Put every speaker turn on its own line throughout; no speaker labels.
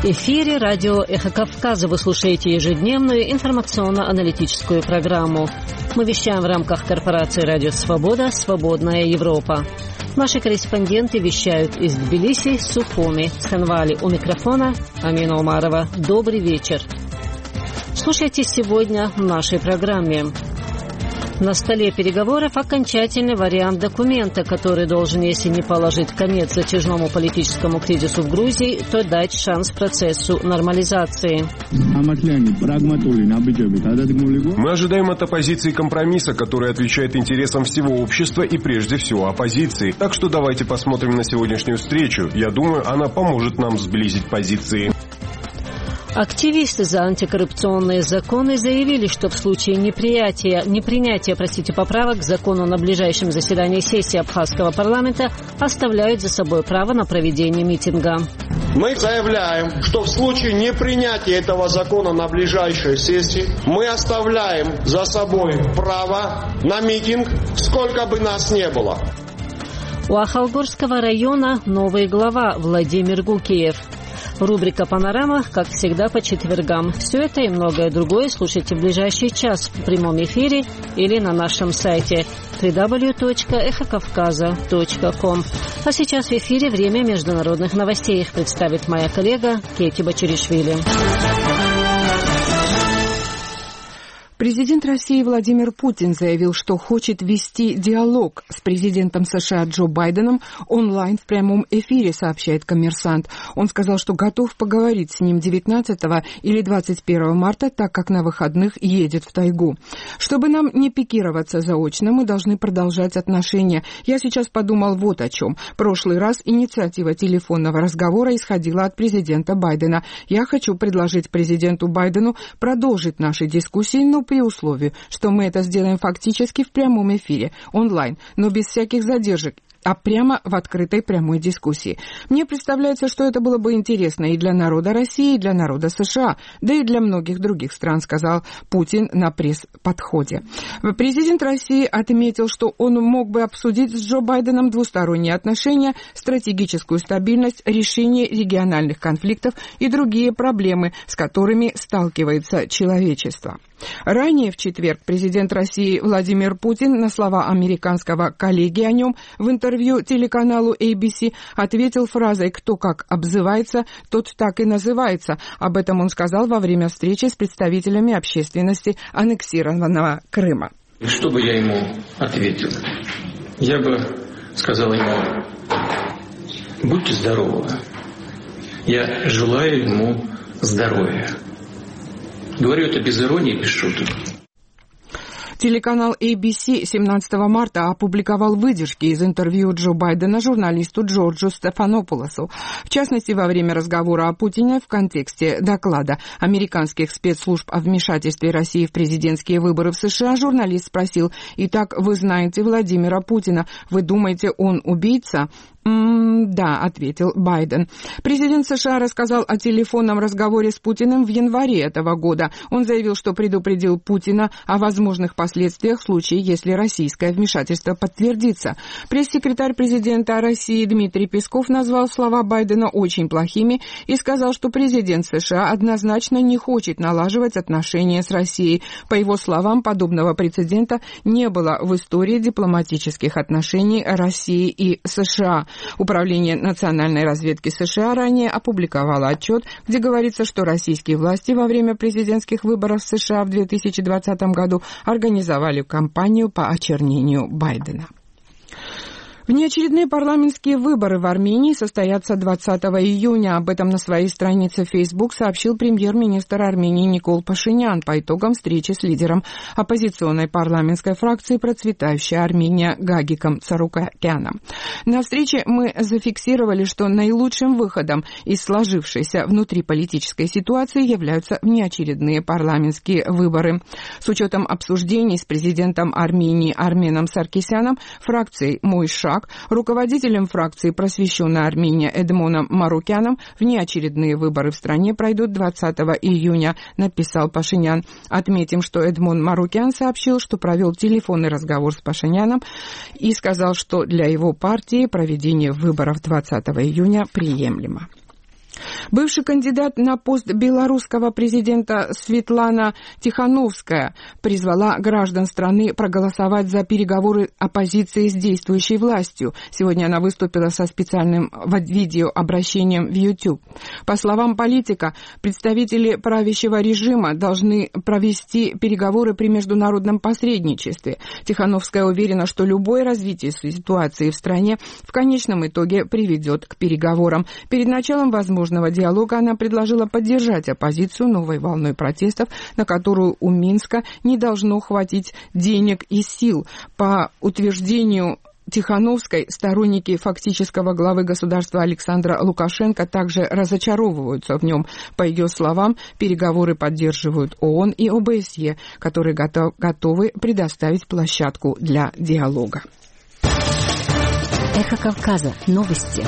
эфире радио «Эхо Кавказа». Вы слушаете ежедневную информационно-аналитическую программу. Мы вещаем в рамках корпорации «Радио Свобода. Свободная Европа». Наши корреспонденты вещают из Тбилиси, Сухуми, Цхинвали. У микрофона Амина Умарова. Добрый вечер. Слушайте сегодня в нашей программе. На столе переговоров окончательный вариант документа, который должен, если не положить конец затяжному политическому кризису в Грузии, то дать шанс процессу нормализации.
Мы ожидаем от оппозиции компромисса, который отвечает интересам всего общества и прежде всего оппозиции. Так что давайте посмотрим на сегодняшнюю встречу. Я думаю, она поможет нам сблизить позиции.
Активисты за антикоррупционные законы заявили, что в случае непринятия поправок к закону на ближайшем заседании сессии Абхазского парламента оставляют за собой право на проведение митинга.
Мы заявляем, что в случае непринятия этого закона на ближайшей сессии мы оставляем за собой право на митинг, сколько бы нас не было.
У Ахалгорского района новый глава Владимир Гукиев. Рубрика «Панорама», как всегда, по четвергам. Все это и многое другое слушайте в ближайший час в прямом эфире или на нашем сайте www.эхокавказа.ком. А сейчас в эфире время международных новостей. Их представит моя коллега Кейти Бачиришвили.
Президент России Владимир Путин заявил, что хочет вести диалог с президентом США Джо Байденом онлайн в прямом эфире, сообщает «Коммерсант». Он сказал, что готов поговорить с ним 19 или 21 марта, так как на выходных едет в тайгу. Чтобы нам не пикироваться заочно, мы должны продолжать отношения. Я сейчас подумал вот о чем. В прошлый раз инициатива телефонного разговора исходила от президента Байдена. Я хочу предложить президенту Байдену продолжить наши дискуссии, но при условии, что мы это сделаем фактически в прямом эфире, онлайн, но без всяких задержек, а прямо в открытой прямой дискуссии. Мне представляется, что это было бы интересно и для народа России, и для народа США, да и для многих других стран, сказал Путин на пресс-подходе. Президент России отметил, что он мог бы обсудить с Джо Байденом двусторонние отношения, стратегическую стабильность, решение региональных конфликтов и другие проблемы, с которыми сталкивается человечество. Ранее в четверг президент России Владимир Путин на слова американского коллеги о нем в интервью телеканалу ABC ответил фразой «Кто как обзывается, тот так и называется». Об этом он сказал во время встречи с представителями общественности аннексированного Крыма.
Что бы я ему ответил? Я бы сказал ему: будьте здоровы. Я желаю ему здоровья. Говорю это без иронии, без шуток.
Телеканал ABC 17 марта опубликовал выдержки из интервью Джо Байдена журналисту Джорджу Стефанополосу. В частности, во время разговора о Путине в контексте доклада американских спецслужб о вмешательстве России в президентские выборы в США, журналист спросил: «Итак, вы знаете Владимира Путина. Вы думаете, он убийца?» «Да», — ответил Байден. Президент США рассказал о телефонном разговоре с Путиным в январе этого года. Он заявил, что предупредил Путина о возможных последствиях в случае, если российское вмешательство подтвердится. Пресс-секретарь президента России Дмитрий Песков назвал слова Байдена очень плохими и сказал, что президент США однозначно не хочет налаживать отношения с Россией. По его словам, подобного прецедента не было в истории дипломатических отношений России и США. Управление национальной разведки США ранее опубликовало отчет, где говорится, что российские власти во время президентских выборов в США в 2020 году организовали кампанию по очернению Байдена. Внеочередные парламентские выборы в Армении состоятся 20 июня. Об этом на своей странице в Facebook сообщил премьер-министр Армении Никол Пашинян по итогам встречи с лидером оппозиционной парламентской фракции «Процветающая Армения» Гагиком Царуканяном. На встрече мы зафиксировали, что наилучшим выходом из сложившейся внутриполитической ситуации являются внеочередные парламентские выборы. С учетом обсуждений с президентом Армении Арменом Саркисяном, фракцией «Мой шаг», руководителем фракции «Просвещенная Армения» Эдмоном Марукяном внеочередные выборы в стране пройдут 20 июня, написал Пашинян. Отметим, что Эдмон Марукян сообщил, что провел телефонный разговор с Пашиняном и сказал, что для его партии проведение выборов 20 июня приемлемо. Бывший кандидат на пост белорусского президента Светлана Тихановская призвала граждан страны проголосовать за переговоры оппозиции с действующей властью. Сегодня она выступила со специальным видеообращением в YouTube. По словам политика, представители правящего режима должны провести переговоры при международном посредничестве. Тихановская уверена, что любое развитие ситуации в стране в конечном итоге приведет к переговорам. Перед началом возможного диалога она предложила поддержать оппозицию новой волной протестов, на которую у Минска не должно хватить денег и сил. По утверждению Тихановской, сторонники фактического главы государства Александра Лукашенко также разочаровываются в нем. По ее словам, переговоры поддерживают ООН и ОБСЕ, которые готовы предоставить площадку для диалога.
Эхо Кавказа. Новости.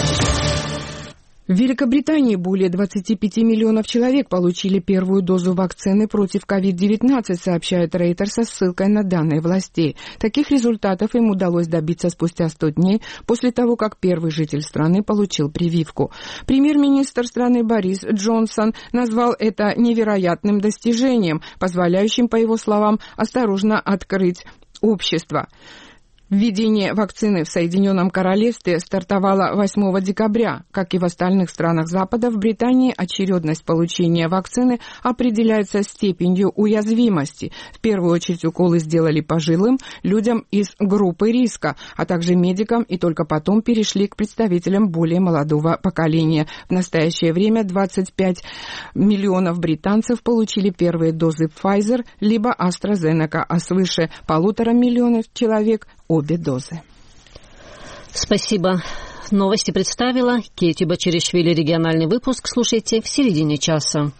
В Великобритании более 25 миллионов человек получили первую дозу вакцины против COVID-19, сообщает Рейтер со ссылкой на данные властей. Таких результатов им удалось добиться спустя 100 дней после того, как первый житель страны получил прививку. Премьер-министр страны Борис Джонсон назвал это невероятным достижением, позволяющим, по его словам, осторожно открыть общество. Введение вакцины в Соединенном Королевстве стартовало 8 декабря. Как и в остальных странах Запада, в Британии очередность получения вакцины определяется степенью уязвимости. В первую очередь уколы сделали пожилым, людям из группы риска, а также медикам, и только потом перешли к представителям более молодого поколения. В настоящее время 25 миллионов британцев получили первые дозы Pfizer либо AstraZeneca, а свыше 1,5 миллиона человек – обе дозы.
Спасибо. Новости представила Кейти Бачеришвили. Региональный выпуск слушайте в середине часа.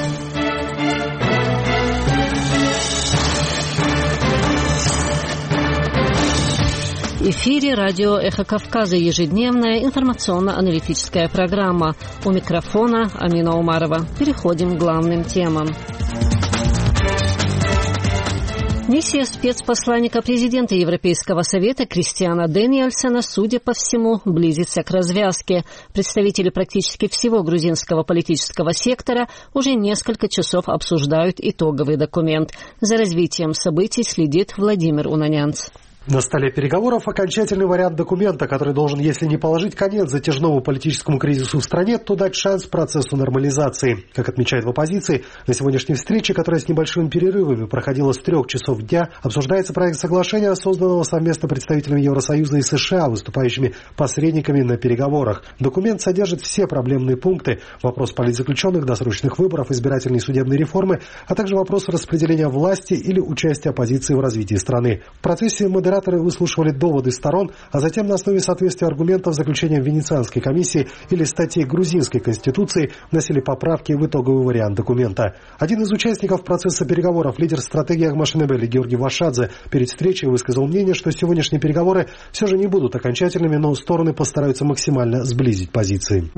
В эфире радио «Эхо Кавказа», ежедневная информационно-аналитическая программа. У микрофона Амина Умарова. Переходим к главным темам. Миссия спецпосланника президента Европейского совета Кристиана Дэниельсона, судя по всему, близится к развязке. Представители практически всего грузинского политического сектора уже несколько часов обсуждают итоговый документ. За развитием событий следит Владимир Унанянц.
На столе переговоров окончательный вариант документа, который должен, если не положить конец затяжному политическому кризису в стране, то дать шанс процессу нормализации. Как отмечают в оппозиции, на сегодняшней встрече, которая с небольшими перерывами проходила с 3 часов дня, обсуждается проект соглашения, созданного совместно представителями Евросоюза и США, выступающими посредниками на переговорах. Документ содержит все проблемные пункты: вопрос политзаключенных, досрочных выборов, избирательной и судебной реформы, а также вопрос распределения власти или участия оппозиции в развитии страны. В процессе модераторы выслушивали доводы сторон, а затем на основе соответствия аргументов заключением Венецианской комиссии или статей грузинской конституции вносили поправки в итоговый вариант документа. Один из участников процесса переговоров, лидер стратегии Агмашинебели Георгий Вашадзе, перед встречей высказал мнение, что сегодняшние переговоры все же не будут окончательными, но стороны постараются максимально сблизить позиции.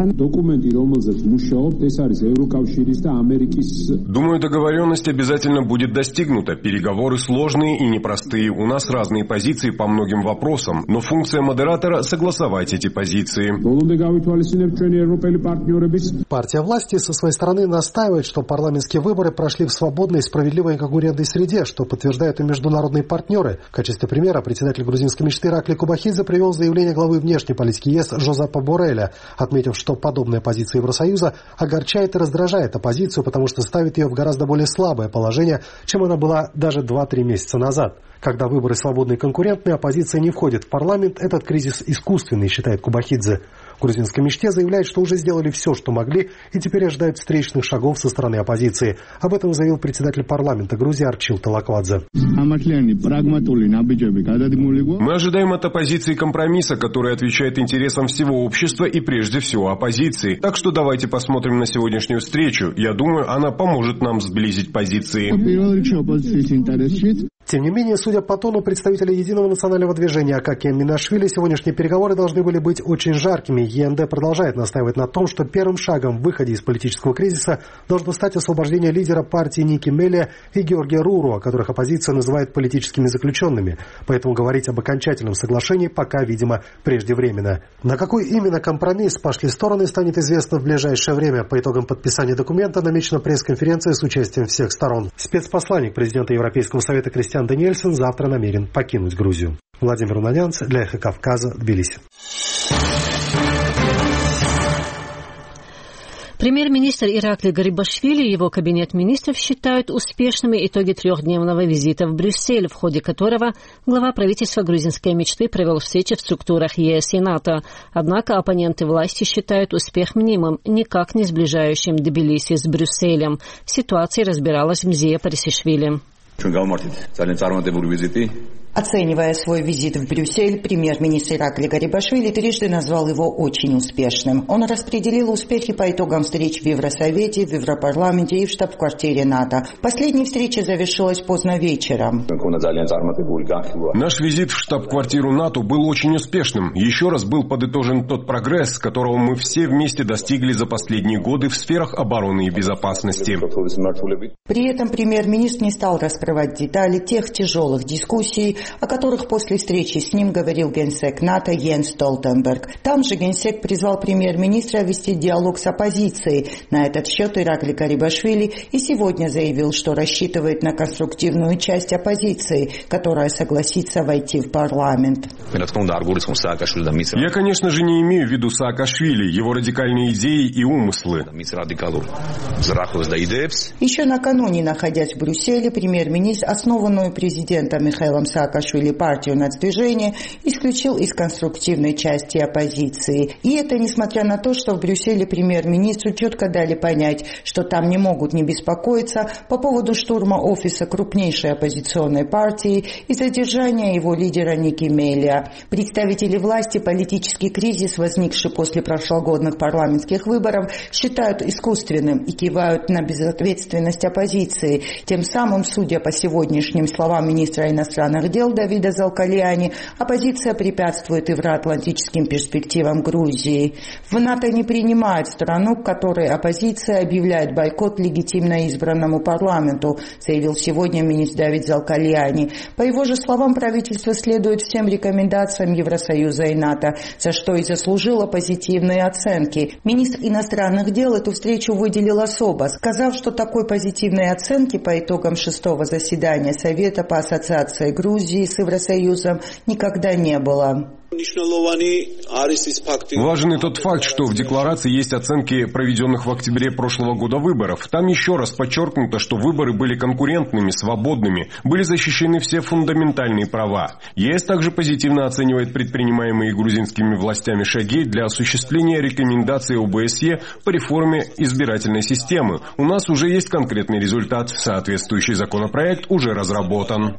Думаю, договоренность обязательно будет достигнута. Переговоры сложные и непростые. У нас разные позиции по многим вопросам, но функция модератора – согласовать эти позиции.
Партия власти со своей стороны настаивает, что парламентские выборы прошли в свободной, справедливой и конкурентной среде, что подтверждают и международные партнеры. В качестве примера председатель грузинской мечты Иракли Кубахидзе привел заявление главы внешней политики ЕС Жозепа Борреля, отметив, что подобная позиция Евросоюза огорчает и раздражает оппозицию, потому что ставит ее в гораздо более слабое положение, чем она была даже 2-3 месяца назад. Когда выборы свободные и конкурентные, оппозиция не входит в парламент, этот кризис искусственный, считает Кубахидзе. В грузинской мечте заявляют, что уже сделали все, что могли, и теперь ожидают встречных шагов со стороны оппозиции. Об этом заявил председатель парламента Грузии Арчил Талаквадзе.
Мы ожидаем от оппозиции компромисса, который отвечает интересам всего общества и прежде всего оппозиции. Так что давайте посмотрим на сегодняшнюю встречу. Я думаю, она поможет нам сблизить позиции.
Тем не менее, судя по тону представителя Единого национального движения Акакия Минашвили, сегодняшние переговоры должны были быть очень жаркими. ЕНД продолжает настаивать на том, что первым шагом в выходе из политического кризиса должно стать освобождение лидера партии Ники Мелия и Георгия Руру, которых оппозиция называет политическими заключенными. Поэтому говорить об окончательном соглашении пока, видимо, преждевременно. На какой именно компромисс пошли стороны, станет известно в ближайшее время. По итогам подписания документа намечена пресс-конференция с участием всех сторон. Спецпосланник президента Европейского совета Кристиан Даниэльсон завтра намерен покинуть Грузию. Владимир Унанянц для «Эхо Кавказа», Тбилиси.
Премьер-министр Ираклий Гарибашвили и его кабинет министров считают успешными итоги трехдневного визита в Брюссель, в ходе которого глава правительства грузинской мечты провел встречи в структурах ЕС и НАТО. Однако оппоненты власти считают успех мнимым, никак не сближающим Тбилиси с Брюсселем. В ситуации разбиралась Мзия Парисишвили.
Оценивая свой визит в Брюссель, премьер-министр Ираклий Гарибашвили трижды назвал его очень успешным. Он распределил успехи по итогам встреч в Евросовете, в Европарламенте и в штаб-квартире НАТО. Последняя встреча завершилась поздно вечером.
Наш визит в штаб-квартиру НАТО был очень успешным. Еще раз был подытожен тот прогресс, которого мы все вместе достигли за последние годы в сферах обороны и безопасности.
При этом премьер-министр не стал раскрывать детали тех тяжелых дискуссий, о которых после встречи с ним говорил генсек НАТО Йенс Столтенберг. Там же генсек призвал премьер-министра вести диалог с оппозицией. На этот счет Ираклий Гарибашвили и сегодня заявил, что рассчитывает на конструктивную часть оппозиции, которая согласится войти в парламент.
Я, конечно же, не имею в виду Саакашвили, его радикальные идеи и умыслы.
Еще накануне, находясь в Брюсселе, премьер-министр, основанную президентом Михаилом Саакашвили партию нацдвижения, исключил из конструктивной части оппозиции. И это несмотря на то, что в Брюсселе премьер-министру четко дали понять, что там не могут не беспокоиться по поводу штурма офиса крупнейшей оппозиционной партии и задержания его лидера Ники Мелия. Представители власти политический кризис, возникший после прошлогодних парламентских выборов, считают искусственным и кивают на безответственность оппозиции. Тем самым, судя по сегодняшним словам министра иностранных дел Давида Залкалиани, оппозиция препятствует евроатлантическим перспективам Грузии. В НАТО не принимают страну, к которой оппозиция объявляет бойкот легитимно избранному парламенту, заявил сегодня министр Давид Залкалиани. По его же словам, правительство следует всем рекомендациям Евросоюза и НАТО, за что и заслужило позитивные оценки. Министр иностранных дел эту встречу выделил особо, сказав, что такой позитивной оценки по итогам 6-го заседания Совета по ассоциации Грузии с Евросоюзом никогда не было.
Важен и тот факт, что в декларации есть оценки проведенных в октябре прошлого года выборов. Там еще раз подчеркнуто, что выборы были конкурентными, свободными, были защищены все фундаментальные права. ЕС также позитивно оценивает предпринимаемые грузинскими властями шаги для осуществления рекомендаций ОБСЕ по реформе избирательной системы. У нас уже есть конкретный результат. Соответствующий законопроект уже разработан.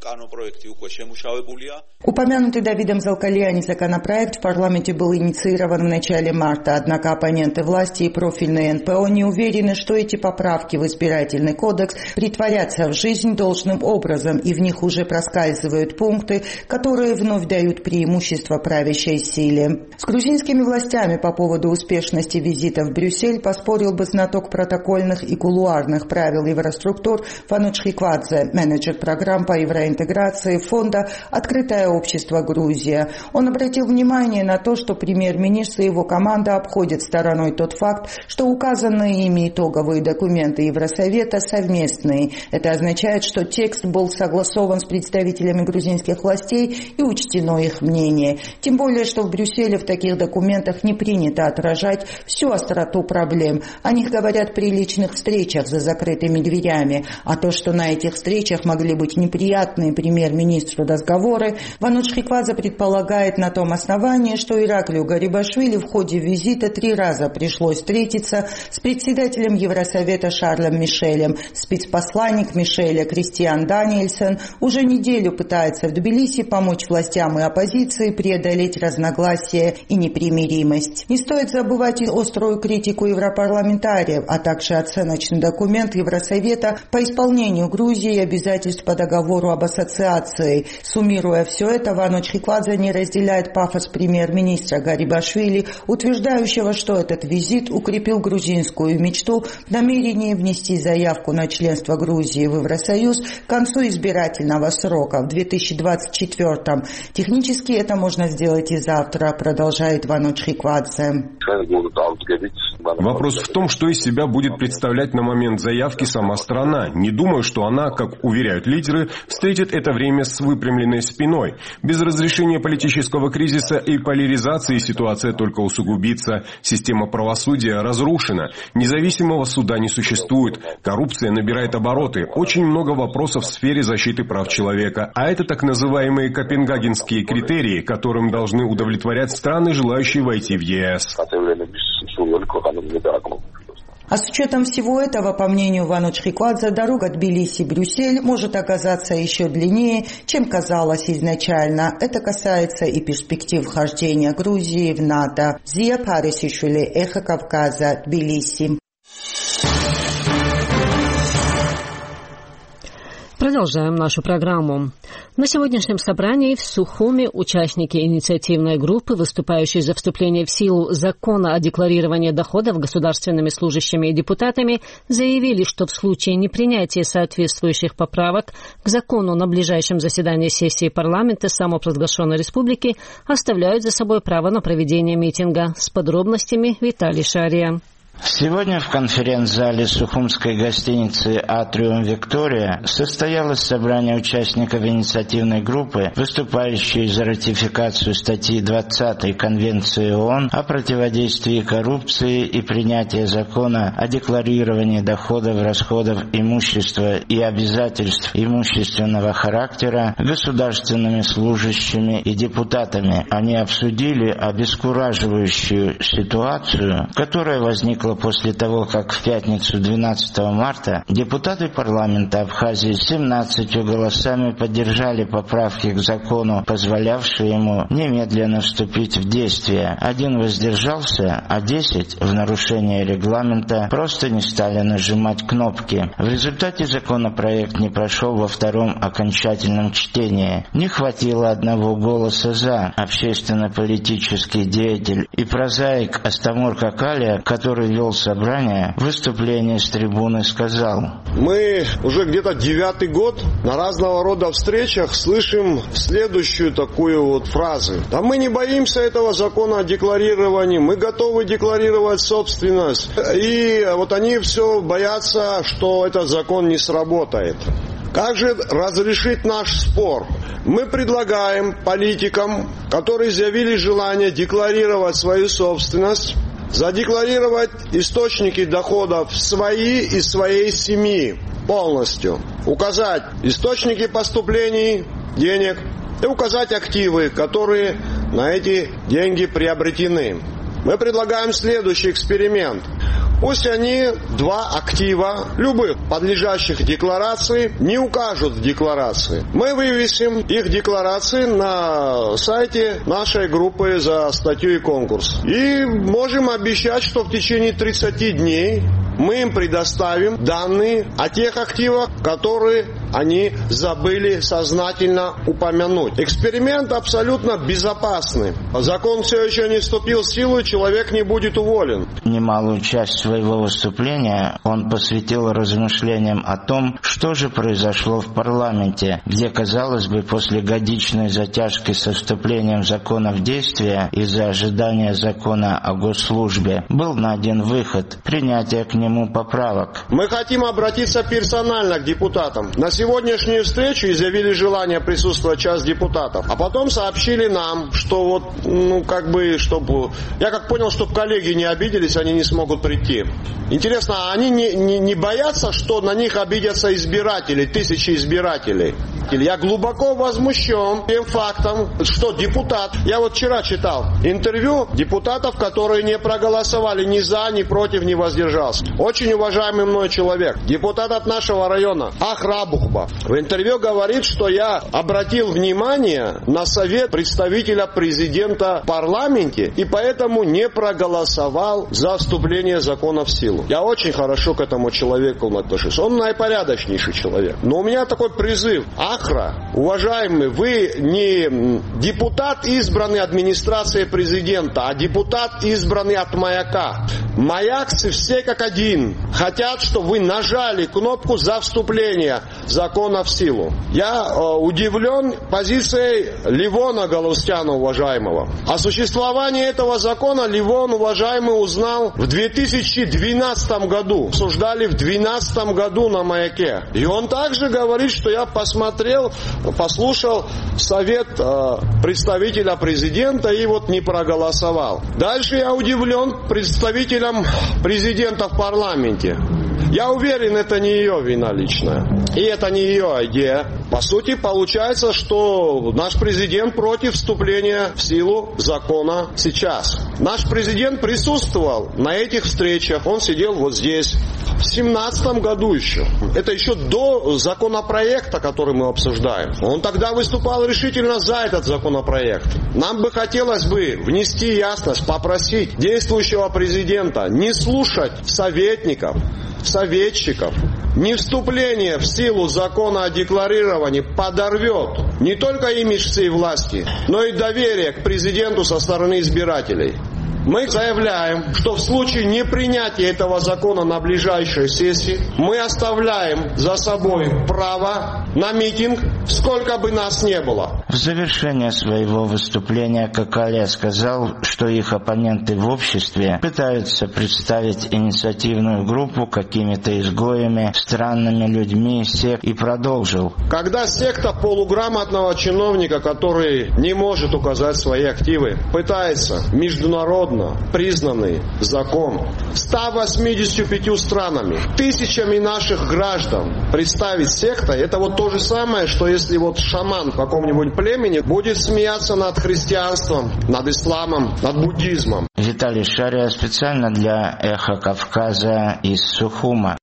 Упомянутый Давидом Залкалиани законопроект в парламенте был инициирован в начале марта, однако оппоненты власти и профильные НПО не уверены, что эти поправки в избирательный кодекс притворятся в жизнь должным образом, и в них уже проскальзывают пункты, которые вновь дают преимущество правящей силе. С грузинскими властями по поводу успешности визита в Брюссель поспорил бы знаток протокольных и кулуарных правил евроструктур Фануч Хиквадзе, менеджер программ по евроинтеграции фонда «Открытое общество Грузия». Он обратил внимание на то, что премьер-министр и его команда обходят стороной тот факт, что указанные ими итоговые документы Евросовета совместные. Это означает, что текст был согласован с представителями грузинских властей и учтено их мнение. Тем более, что в Брюсселе в таких документах не принято отражать всю остроту проблем. О них говорят при личных встречах за закрытыми дверями. А то, что на этих встречах могли быть неприятные премьер-министру разговоры, Вануч Хиквадзе предполагает на том основании, что Ираклию Гарибашвили в ходе визита 3 раза пришлось встретиться с председателем Евросовета Шарлем Мишелем. Спецпосланник Мишеля Кристиан Даниэльсон уже неделю пытается в Тбилиси помочь властям и оппозиции преодолеть разногласия и непримиримость. Не стоит забывать и острую критику европарламентариев, а также оценочный документ Евросовета по исполнению Грузии обязательств по договору об ассоциации. Суммируя все это, Вануч Хиквадзе не разделяет разделяет пафос премьер-министра Гарибашвили, утверждающего, что этот визит укрепил грузинскую мечту в намерении внести заявку на членство Грузии в Евросоюз к концу избирательного срока в 2024. Технически это можно сделать и завтра, продолжает Вануч Хиквадзе.
Вопрос в том, что из себя будет представлять на момент заявки сама страна. Не думаю, что она, как уверяют лидеры, встретит это время с выпрямленной спиной. Без разрешения политического кризиса и поляризации ситуация только усугубится. Система правосудия разрушена. Независимого суда не существует. Коррупция набирает обороты. Очень много вопросов в сфере защиты прав человека. А это так называемые копенгагенские критерии, которым должны удовлетворять страны, желающие войти в ЕС.
А с учетом всего этого, по мнению Вануч Хиквадзе, дорога Тбилиси-Брюссель может оказаться еще длиннее, чем казалось изначально. Это касается и перспектив вхождения Грузии в НАТО. Зия Парисишвили, Эхо Кавказа, Тбилиси.
Продолжаем нашу программу. На сегодняшнем собрании в Сухуми участники инициативной группы, выступающие за вступление в силу закона о декларировании доходов государственными служащими и депутатами, заявили, что в случае непринятия соответствующих поправок к закону на ближайшем заседании сессии парламента самопровозглашенной республики оставляют за собой право на проведение митинга. С подробностями Виталий Шария.
Сегодня в конференц-зале Сухумской гостиницы «Атриум Виктория» состоялось собрание участников инициативной группы, выступающей за ратификацию статьи 20 Конвенции ООН о противодействии коррупции и принятие закона о декларировании доходов, расходов, имущества и обязательств имущественного характера государственными служащими и депутатами. Они обсудили обескураживающую ситуацию, которая возникла после того, как в пятницу 12 марта депутаты парламента Абхазии 17 голосами поддержали поправки к закону, позволявшие ему немедленно вступить в действие. 1 воздержался, а 10 в нарушение регламента просто не стали нажимать кнопки. В результате законопроект не прошел во втором окончательном чтении. Не хватило 1 голоса «за». Общественно-политический деятель и прозаик Астамур Какалия, который вел собрание, в выступлении с трибуны сказал:
мы уже где-то 9-й год на разного рода встречах слышим следующую такую вот фразу. Да мы не боимся этого закона о декларировании, мы готовы декларировать собственность. И вот они все боятся, что этот закон не сработает. Как же разрешить наш спор? Мы предлагаем политикам, которые заявили желание декларировать свою собственность, задекларировать источники доходов свои и своей семьи полностью. Указать источники поступлений денег и указать активы, которые на эти деньги приобретены. Мы предлагаем следующий эксперимент. Пусть они 2 актива, любых, подлежащих декларации, не укажут в декларации. Мы вывесим их декларации на сайте нашей группы за статью и конкурс. И можем обещать, что в течение 30 дней мы им предоставим данные о тех активах, которые они забыли сознательно упомянуть. Эксперимент абсолютно безопасный. Закон все еще не вступил в силу, и человек не будет уволен.
Немалую часть своего выступления он посвятил размышлениям о том, что же произошло в парламенте, где, казалось бы, после годичной затяжки со вступлением закона в действие из-за ожидания закона о госслужбе был найден выход – принятие к нему поправок.
Мы хотим обратиться персонально к депутатам. На сегодняшнюю встречу изъявили желание присутствовать часть депутатов, а потом сообщили нам, что вот, чтобы... Я как понял, чтобы коллеги не обиделись, они не смогут прийти. Интересно, а они не боятся, что на них обидятся избиратели, тысячи избирателей? Я глубоко возмущен тем фактом, что депутат... Я вот вчера читал интервью депутатов, которые не проголосовали ни за, ни против, ни воздержался. Очень уважаемый мной человек, депутат от нашего района, Ахрабух Якуба в интервью говорит, что я обратил внимание на совет представителя президента в парламенте и поэтому не проголосовал за вступление закона в силу. Я очень хорошо к этому человеку отношусь. Он наипорядочнейший человек. Но у меня такой призыв. Ахра, уважаемый, вы не депутат, избранный администрацией президента, а депутат, избранный от Маяка. Маякцы все как один хотят, чтобы вы нажали кнопку за вступление закона в силу. Я удивлен позицией Ливона Галустяна, уважаемого. О существовании этого закона Ливон, уважаемый, узнал в 2012 году. Обсуждали в 2012 году на Маяке. И он также говорит, что я послушал совет представителя президента и вот не проголосовал. Дальше я удивлен представителям президента в парламенте. Я уверен, это не ее вина личная. И это не ее идея. По сути, получается, что наш президент против вступления в силу закона сейчас. Наш президент присутствовал на этих встречах. Он сидел вот здесь. В 2017 году еще. Это еще до законопроекта, который мы обсуждаем. Он тогда выступал решительно за этот законопроект. Нам бы хотелось бы внести ясность, попросить действующего президента не слушать советников, советчиков. Не вступление в силу закона о декларировании подорвет не только имидж всей власти, но и доверие к президенту со стороны избирателей. Мы заявляем, что в случае непринятия этого закона на ближайшей сессии мы оставляем за собой право на митинг, сколько бы нас не было.
В завершение своего выступления Кокале сказал, что их оппоненты в обществе пытаются представить инициативную группу какими-то изгоями, странными людьми, и продолжил.
Когда секта полуграмотного чиновника, который не может указать свои активы, пытается международно признанный закон 185 странами, тысячами наших граждан представить сектой, это вот то же самое, что если вот шаман в каком-нибудь племени будет смеяться над христианством, над исламом, над буддизмом.
Виталий Шария специально для «Эхо Кавказа» из Сухума.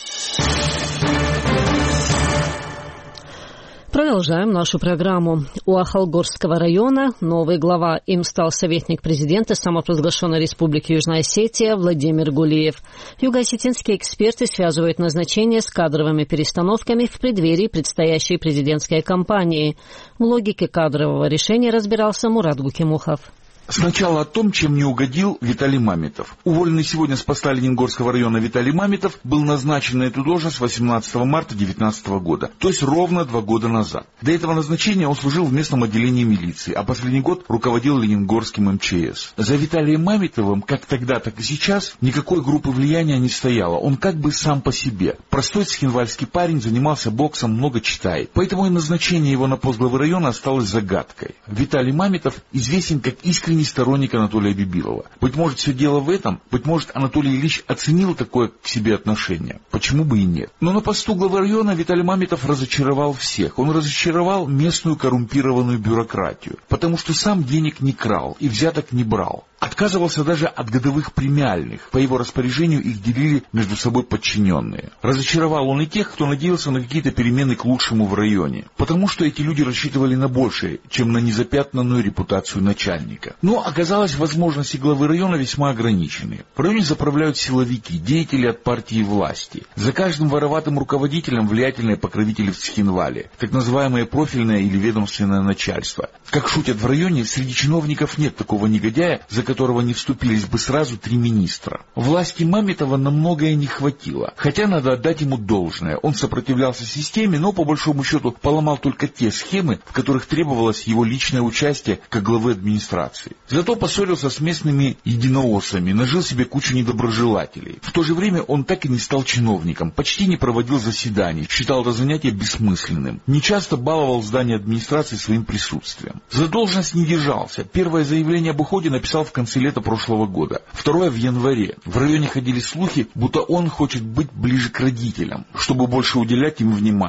Продолжаем нашу программу. У Ахалгорского района новый глава. Им стал советник президента самопровозглашенной республики Южная Осетия Владимир Гулиев. Юго-осетинские эксперты связывают назначение с кадровыми перестановками в преддверии предстоящей президентской кампании. В логике кадрового решения разбирался Мурат Гукимухов.
Сначала о том, чем не угодил Виталий Мамитов. Уволенный сегодня с поста Ленингорского района Виталий Мамитов был назначен на эту должность 18 марта 2019 года, то есть ровно 2 года назад. До этого назначения он служил в местном отделении милиции, а последний год руководил Ленингорским МЧС. За Виталием Мамитовым, как тогда, так и сейчас, никакой группы влияния не стояло. Он как бы сам по себе. Простой цхинвальский парень, занимался боксом, много читает. Поэтому и назначение его на пост главы района осталось загадкой. Виталий Мамитов известен как искренний сторонник Анатолия Бибилова. Быть может, все дело в этом, быть может, Анатолий Ильич оценил такое к себе отношение. Почему бы и нет? Но на посту главы района Виталий Мамитов разочаровал всех. Он разочаровал местную коррумпированную бюрократию, потому что сам денег не крал и взяток не брал. Отказывался даже от годовых премиальных. По его распоряжению их делили между собой подчиненные. Разочаровал он и тех, кто надеялся на какие-то перемены к лучшему в районе. Потому что эти люди рассчитывали на большее, чем на незапятнанную репутацию начальника. Но оказалось, возможности главы района весьма ограничены. В районе заправляют силовики, деятели от партии власти. За каждым вороватым руководителем влиятельные покровители в Цхинвале. Так называемое профильное или ведомственное начальство. Как шутят в районе, среди чиновников нет такого негодяя, за которого не вступились бы сразу 3 министра. Власти Мамитова на многое не хватило. Хотя надо отдать ему должное. Он сопротивлялся системе, но по большому счету поломал только те схемы, в которых требовалось его личное участие как главы администрации. Зато поссорился с местными единоосами, нажил себе кучу недоброжелателей. В то же время он так и не стал чиновником, почти не проводил заседаний, считал это занятие бессмысленным. Нечасто баловал здание администрации своим присутствием. За должность не держался. Первое заявление об уходе написал в конце лета прошлого года. Второе в январе. В районе ходили слухи, будто он хочет быть ближе к родителям, чтобы больше уделять им внимания.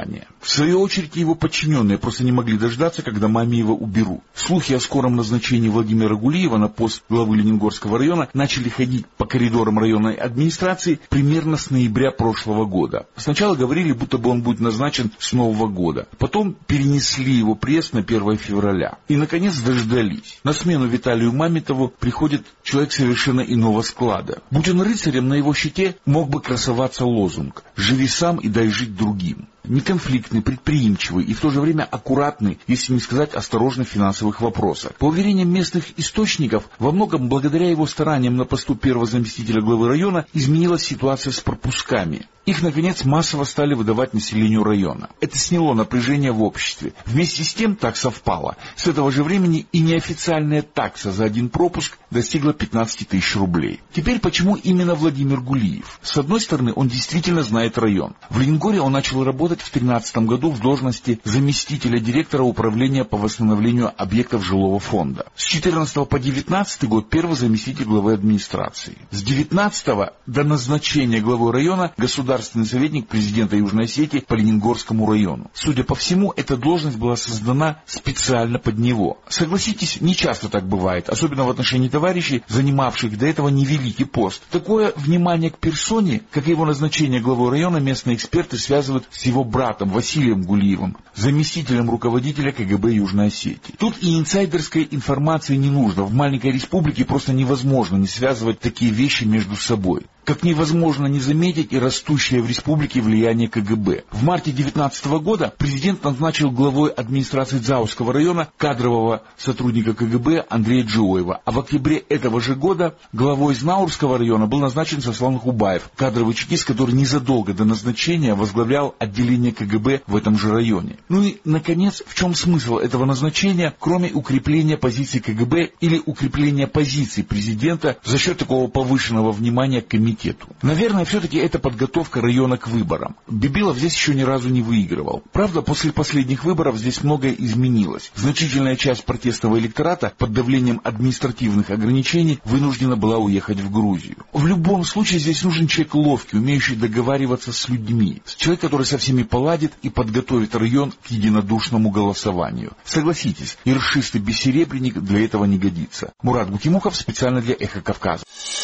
В свою очередь его подчиненные просто не могли дождаться, когда Мамиева уберут. Слухи о скором назначении Владимира Гулиева на пост главы Ленингорского района начали ходить по коридорам районной администрации примерно с ноября прошлого года. Сначала говорили, будто бы он будет назначен с Нового года. Потом перенесли его приезд на 1 февраля. И, наконец, дождались. На смену Виталию Мамитову приходит человек совершенно иного склада. Будь он рыцарем, на его щите мог бы красоваться лозунг «Живи сам и дай жить другим». Неконфликтный, предприимчивый и в то же время аккуратный, если не сказать осторожный в финансовых вопросах. По уверениям местных источников, во многом благодаря его стараниям на посту первого заместителя главы района изменилась ситуация с пропусками. Их, наконец, массово стали выдавать населению района. Это сняло напряжение в обществе. Вместе с тем так совпало. С этого же времени и неофициальная такса за один пропуск достигла 15 тысяч рублей. Теперь почему именно Владимир Гулиев? С одной стороны, он действительно знает район. В Ленингоре он начал работать в 2013 году в должности заместителя директора управления по восстановлению объектов жилого фонда. С 2014 по 2019 год первый заместитель главы администрации. С 2019 до назначения главой района государственный советник президента Южной Осетии по Ленингорскому району. Судя по всему, эта должность была создана специально под него. Согласитесь, не часто так бывает, особенно в отношении товарищей, занимавших до этого невеликий пост. Такое внимание к персоне, как и его назначение главой района, местные эксперты связывают с его братом Василием Гулиевым, заместителем руководителя КГБ Южной Осетии. Тут и инсайдерской информации не нужно. В маленькой республике просто невозможно не связывать такие вещи между собой. Как невозможно не заметить и растущее в республике влияние КГБ. В марте 2019 года президент назначил главой администрации Дзауского района кадрового сотрудника КГБ Андрея Джиоева, а в октябре этого же года главой Знаурского района был назначен Сослан Хубаев, кадровый чекист, который незадолго до назначения возглавлял отделение КГБ в этом же районе. Ну и, наконец, в чем смысл этого назначения, кроме укрепления позиций КГБ или укрепления позиций президента за счет такого повышенного внимания к комитету? Наверное, все-таки это подготовка района к выборам. Бибилов здесь еще ни разу не выигрывал. Правда, после последних выборов здесь многое изменилось. Значительная часть протестного электората под давлением административных ограничений вынуждена была уехать в Грузию. В любом случае здесь нужен человек ловкий, умеющий договариваться с людьми. Человек, который со всеми поладит и подготовит район к единодушному голосованию. Согласитесь, ершистый бессеребренник для этого не годится. Мурат Гукимухов специально для «Эхо Кавказа».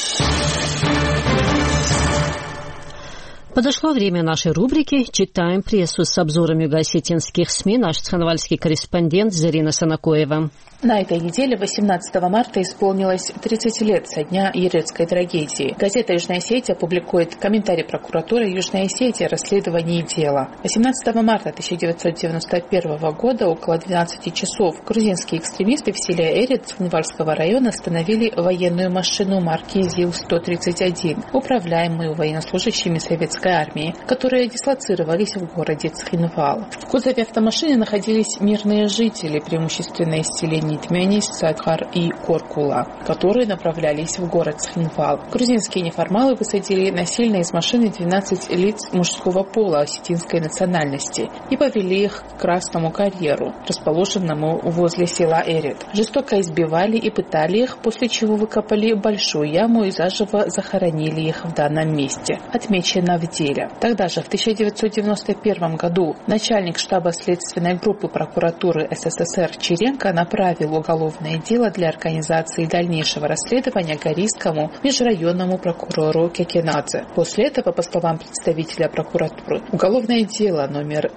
Подошло время нашей рубрики «Читаем прессу» с обзором юго-осетинских СМИ наш цханвальский корреспондент Зарина Санакоева.
На этой неделе, 18 марта, исполнилось 30 лет со дня Ерецкой трагедии. Газета «Южная Осетия» публикует комментарий прокуратуры Южной Осетии о расследовании дела. 18 марта 1991 года около 12 часов грузинские экстремисты в селе Эрет Цханвальского района остановили военную машину марки ЗИЛ-131, управляемую военнослужащими советской армии, которые дислоцировались в городе Цхинвал. В кузове автомашины находились мирные жители, преимущественно из селений Тмянис, Садхар и Коркула, которые направлялись в город Цхинвал. Грузинские неформалы высадили насильно из машины 12 лиц мужского пола осетинской национальности и повели их к Красному карьеру, расположенному возле села Эрет. Жестоко избивали и пытали их, после чего выкопали большую яму и заживо захоронили их в данном месте, отмечено в деле. Тогда же, в 1991 году, начальник штаба следственной группы прокуратуры СССР Черенко направил уголовное дело для организации дальнейшего расследования Горийскому межрайонному прокурору Кекенадзе. После этого, по словам представителя прокуратуры, уголовное дело номер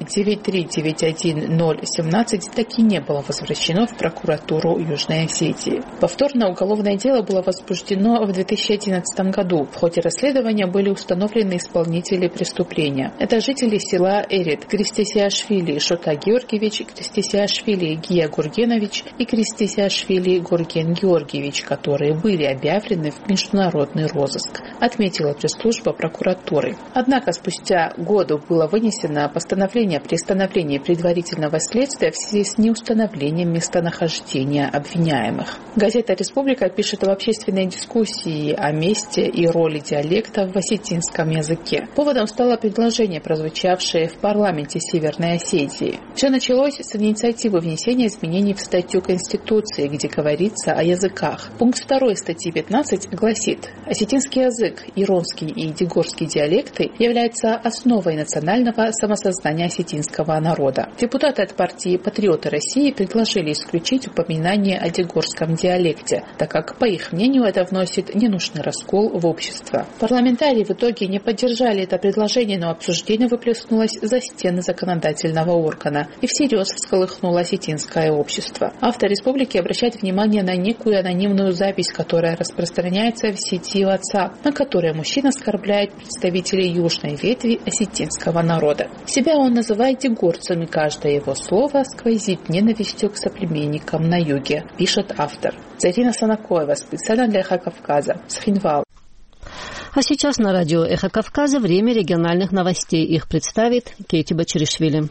9391017 таки не было возвращено в прокуратуру Южной Осетии. Повторно уголовное дело было возбуждено в 2011 году. В ходе расследования были установлены исполнители преступления. Это жители села Эрет Кристисиашвили Шота Георгиевич, Кристисиашвили Гия Гургенович и Кристисиашвили Гурген Георгиевич, которые были объявлены в международный розыск, отметила пресс-служба прокуратуры. Однако спустя году было вынесено постановление о приостановлении предварительного следствия в связи с неустановлением местонахождения обвиняемых. Газета «Республика» пишет об общественной дискуссии о месте и роли диалекта в осетинском языке. Поводом стало предложение, прозвучавшее в парламенте Северной Осетии. Все началось с инициативы внесения изменений в статью Конституции, где говорится о языках. Пункт 2 статьи 15 гласит: осетинский язык, иронский и дигорский диалекты являются основой национального самосознания осетинского народа. Депутаты от партии «Патриоты России» предложили исключить упоминание о дигорском диалекте, так как, по их мнению, это вносит ненужный раскол в общество. Парламентарии в итоге не поддержали это предложение, но обсуждение выплеснулось за стены законодательного органа и всерьез всколыхнуло осетинское общество. Автор республики обращает внимание на некую анонимную запись, которая распространяется в сети WhatsApp, на которой мужчина оскорбляет представителей южной ветви осетинского народа. Себя он называет дигорцами, каждое его слово сквозит ненавистью к соплеменникам на юге, пишет автор. Зарина Санакоева, специально для «Эхо Кавказа», Схинвал.
А сейчас на радио «Эхо Кавказа» время региональных новостей. Их представит Кейти Бачиришвили.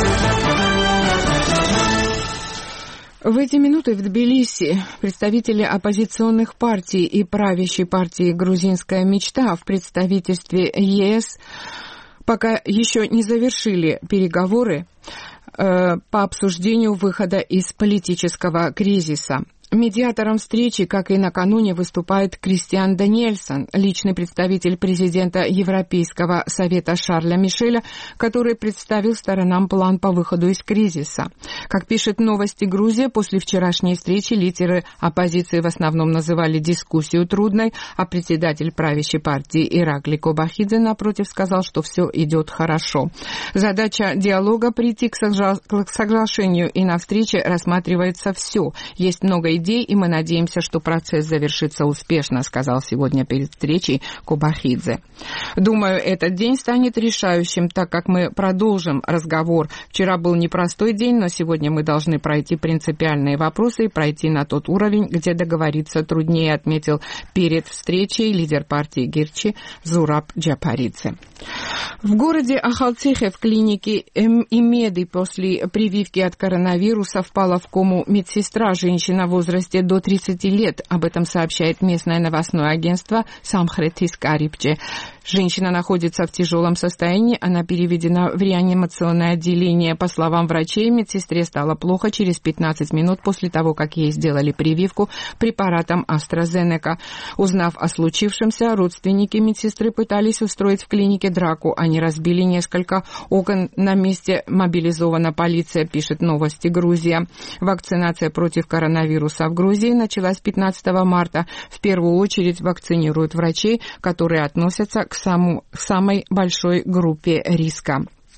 В эти минуты в Тбилиси представители оппозиционных партий и правящей партии «Грузинская мечта» в представительстве ЕС пока еще не завершили переговоры по обсуждению выхода из политического кризиса. Медиатором встречи, как и накануне, выступает Кристиан Даниэльсон, личный представитель президента Европейского совета Шарля Мишеля, который представил сторонам план по выходу из кризиса. Как пишет «Новости Грузия», после вчерашней встречи лидеры оппозиции в основном называли дискуссию трудной, а председатель правящей партии Иракли Кобахидзе, напротив, сказал, что все идет хорошо. Задача диалога — прийти к соглашению, и на встрече рассматривается все. Есть много идей, и мы надеемся, что процесс завершится успешно, сказал сегодня перед встречей Кобахидзе. Думаю, этот день станет решающим, так как мы продолжим разговор. Вчера был непростой день, но сегодня мы должны пройти принципиальные вопросы и пройти на тот уровень, где договориться труднее, отметил перед встречей лидер партии Гирчи Зураб Джапаридзе. В городе Ахалцихе в клинике Имеды после прививки от коронавируса впала в кому медсестра, женщина в возрасте до 30 лет. Об этом сообщает местное новостное агентство Самхретис Карипче. Женщина находится в тяжелом состоянии, она переведена в реанимационное отделение. По словам врачей, медсестре стало плохо через 15 минут после того, как ей сделали прививку препаратом AstraZeneca. Узнав о случившемся, родственники медсестры пытались устроить в клинике драку. Они разбили несколько окон. На месте мобилизована полиция, пишет «Новости Грузия». Вакцинация против коронавируса в Грузии началась 15 марта. В первую очередь вакцинируют врачей, которые относятся к самой большой группе риска.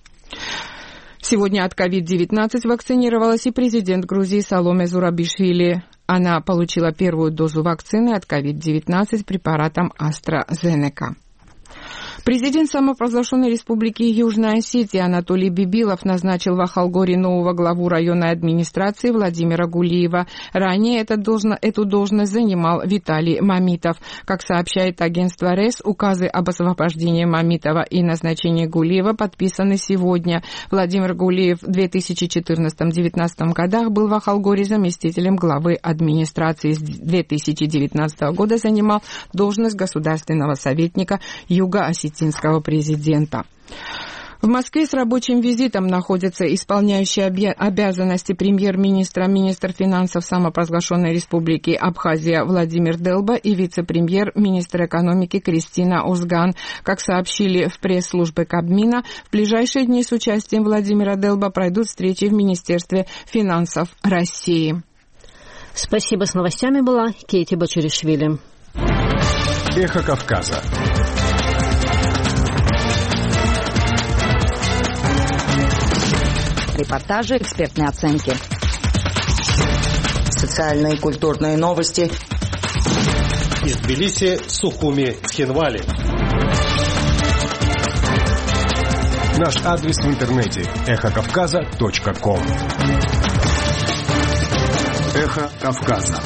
Сегодня от COVID-19 вакцинировалась и президент Грузии Саломе Зурабишвили. Она получила первую дозу вакцины от COVID-19 препаратом AstraZeneca. Президент самопровозглашенной республики Южная Осетия Анатолий Бибилов назначил в Ахалгоре нового главу районной администрации Владимира Гулиева. Ранее эту должность занимал Виталий Мамитов. Как сообщает агентство РЕС, указы об освобождении Мамитова и назначении Гулиева подписаны сегодня. Владимир Гулиев в 2014-2019 годах был в Ахалгоре заместителем главы администрации. С 2019 года занимал должность государственного советника Юго-Осетинского президента. В Москве с рабочим визитом находится исполняющий обязанности премьер-министра, министр финансов самопровозглашенной республики Абхазия Владимир Делба и вице-премьер, министр экономики Кристина Озган. Как сообщили в пресс-службе Кабмина, в ближайшие дни с участием Владимира Делба пройдут встречи в Министерстве финансов России.
Спасибо. С новостями была Кейти Бачиришвили.
Эхо Кавказа.
Репортажи, экспертные оценки.
Социальные и культурные новости.
Из Тбилиси, Сухуми, Схинвали.
Наш адрес в интернете эхокавказа.ком. Эхо Кавказа.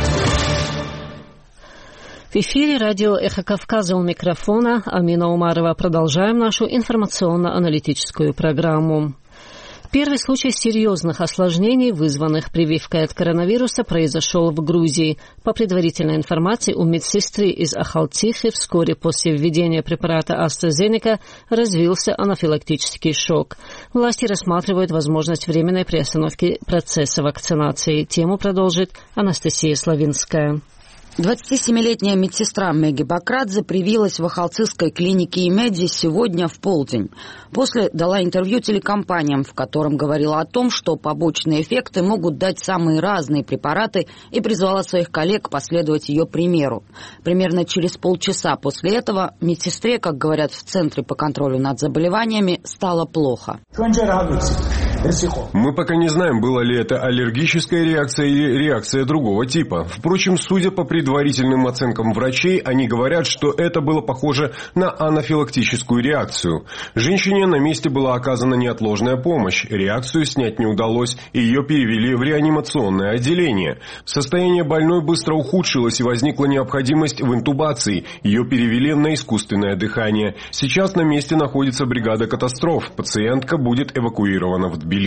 В эфире радио «Эхо Кавказа», у микрофона Амина Умарова. Продолжаем нашу информационно-аналитическую программу. Первый случай серьезных осложнений, вызванных прививкой от коронавируса, произошел в Грузии. По предварительной информации, у медсестры из Ахалтихи вскоре после введения препарата AstraZeneca развился анафилактический шок. Власти рассматривают возможность временной приостановки процесса вакцинации. Тему продолжит Анастасия Славинская.
27-летняя медсестра Меги Бакрадзе привилась в Ахалтыкской клинике Имеди сегодня в полдень. После дала интервью телекомпаниям, в котором говорила о том, что побочные эффекты могут дать самые разные препараты, и призвала своих коллег последовать ее примеру. Примерно через полчаса после этого медсестре, как говорят в Центре по контролю над заболеваниями, стало плохо.
Мы пока не знаем, была ли это аллергическая реакция или реакция другого типа. Впрочем, судя по предварительным оценкам врачей, они говорят, что это было похоже на анафилактическую реакцию. Женщине на месте была оказана неотложная помощь. Реакцию снять не удалось, и ее перевели в реанимационное отделение. Состояние больной быстро ухудшилось, и возникла необходимость в интубации. Ее перевели на искусственное дыхание. Сейчас на месте находится бригада катастроф. Пациентка будет эвакуирована в Тбилиси.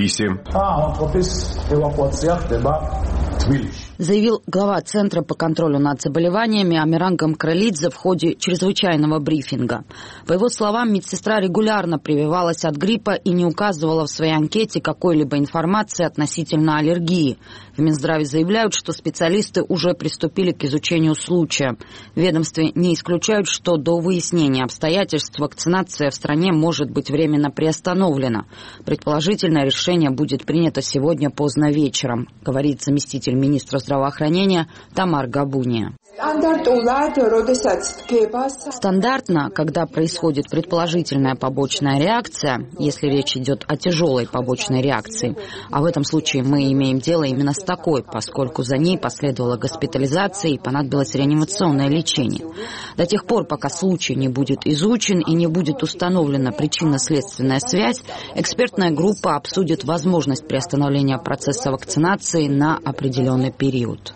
Заявил глава Центра по контролю над заболеваниями Амиран Гамкралидзе в ходе чрезвычайного брифинга. По его словам, медсестра регулярно прививалась от гриппа и не указывала в своей анкете какой-либо информации относительно аллергии. В Минздраве заявляют, что специалисты уже приступили к изучению случая. В ведомстве не исключают, что до выяснения обстоятельств вакцинация в стране может быть временно приостановлена. Предположительно, решение будет принято сегодня поздно вечером, говорит заместитель министра здравоохранения Тамар Габуния. Стандартно, когда происходит предположительная побочная реакция, если речь идет о тяжелой побочной реакции, а в этом случае мы имеем дело именно с такой, поскольку за ней последовала госпитализация и понадобилось реанимационное лечение. До тех пор, пока случай не будет изучен и не будет установлена причинно-следственная связь, экспертная группа обсудит возможность приостановления процесса вакцинации на определенный период.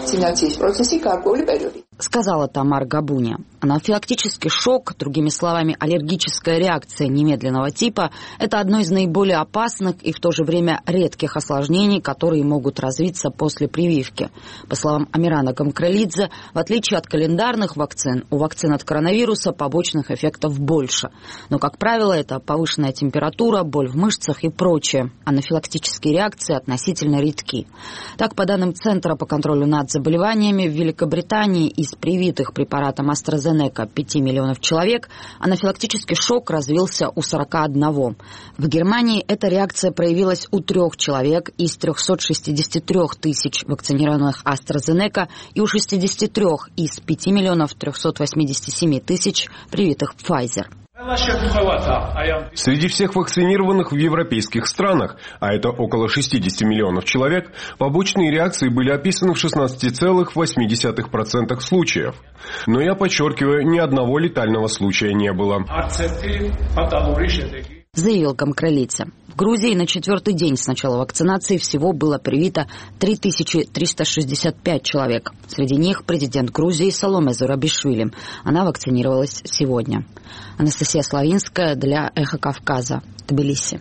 Сказала Тамар Габуния. Анафилактический шок, другими словами, аллергическая реакция немедленного типа, это одно из наиболее опасных и в то же время редких осложнений, которые могут развиться после прививки. По словам Амирана Гамкралидзе, в отличие от календарных вакцин, у вакцин от коронавируса побочных эффектов больше. Но, как правило, это повышенная температура, боль в мышцах и прочее. Анафилактические реакции относительно редки. Так, по данным Центра по контролю над заболеваниями, в Великобритании из привитых препаратом AstraZeneca 5 миллионов человек анафилактический шок развился у 41. В Германии эта реакция проявилась у 3 человек из 363 тысяч вакцинированных AstraZeneca и у 63 из 5 миллионов 387 тысяч привитых Pfizer.
Среди всех вакцинированных в европейских странах, а это около 60 миллионов человек, побочные реакции были описаны в 16,8% случаев. Но я подчеркиваю, ни одного летального случая не было.
Заявил Гамкралидзе. В Грузии на 4-й день с начала вакцинации всего было привито 3365 человек. Среди них президент Грузии Саломе Зурабишвили. Она вакцинировалась сегодня. Анастасия Славинская для «Эхо Кавказа», Тбилиси.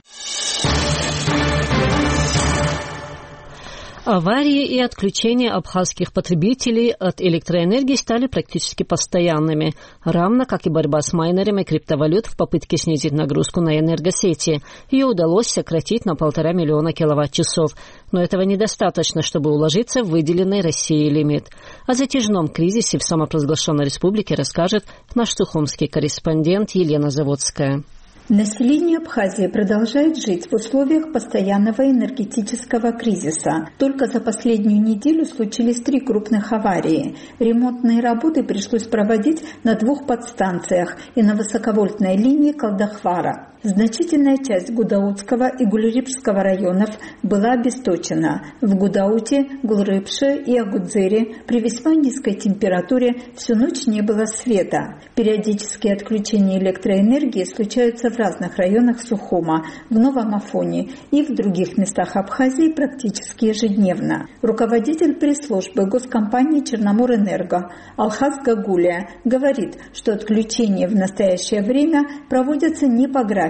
Аварии и отключения абхазских потребителей от электроэнергии стали практически постоянными, равно как и борьба с майнерами криптовалют в попытке снизить нагрузку на энергосети. Ее удалось сократить на 1,5 миллиона киловатт-часов, но этого недостаточно, чтобы уложиться в выделенный Россией лимит. О затяжном кризисе в самопровозглашенной республике расскажет наш сухумский корреспондент Елена Заводская.
Население Абхазии продолжает жить в условиях постоянного энергетического кризиса. Только за последнюю неделю случились 3 крупных аварии. Ремонтные работы пришлось проводить на 2 подстанциях и на высоковольтной линии Калдахвара. Значительная часть Гудаутского и Гульрипшского районов была обесточена. В Гудауте, Гулрипше и Агудзере при весьма низкой температуре всю ночь не было света. Периодические отключения электроэнергии случаются в разных районах Сухума, в Новом Афоне и в других местах Абхазии практически ежедневно. Руководитель пресс-службы госкомпании «Черноморэнерго» Алхаз Гагулия говорит, что отключения в настоящее время проводятся не по графику,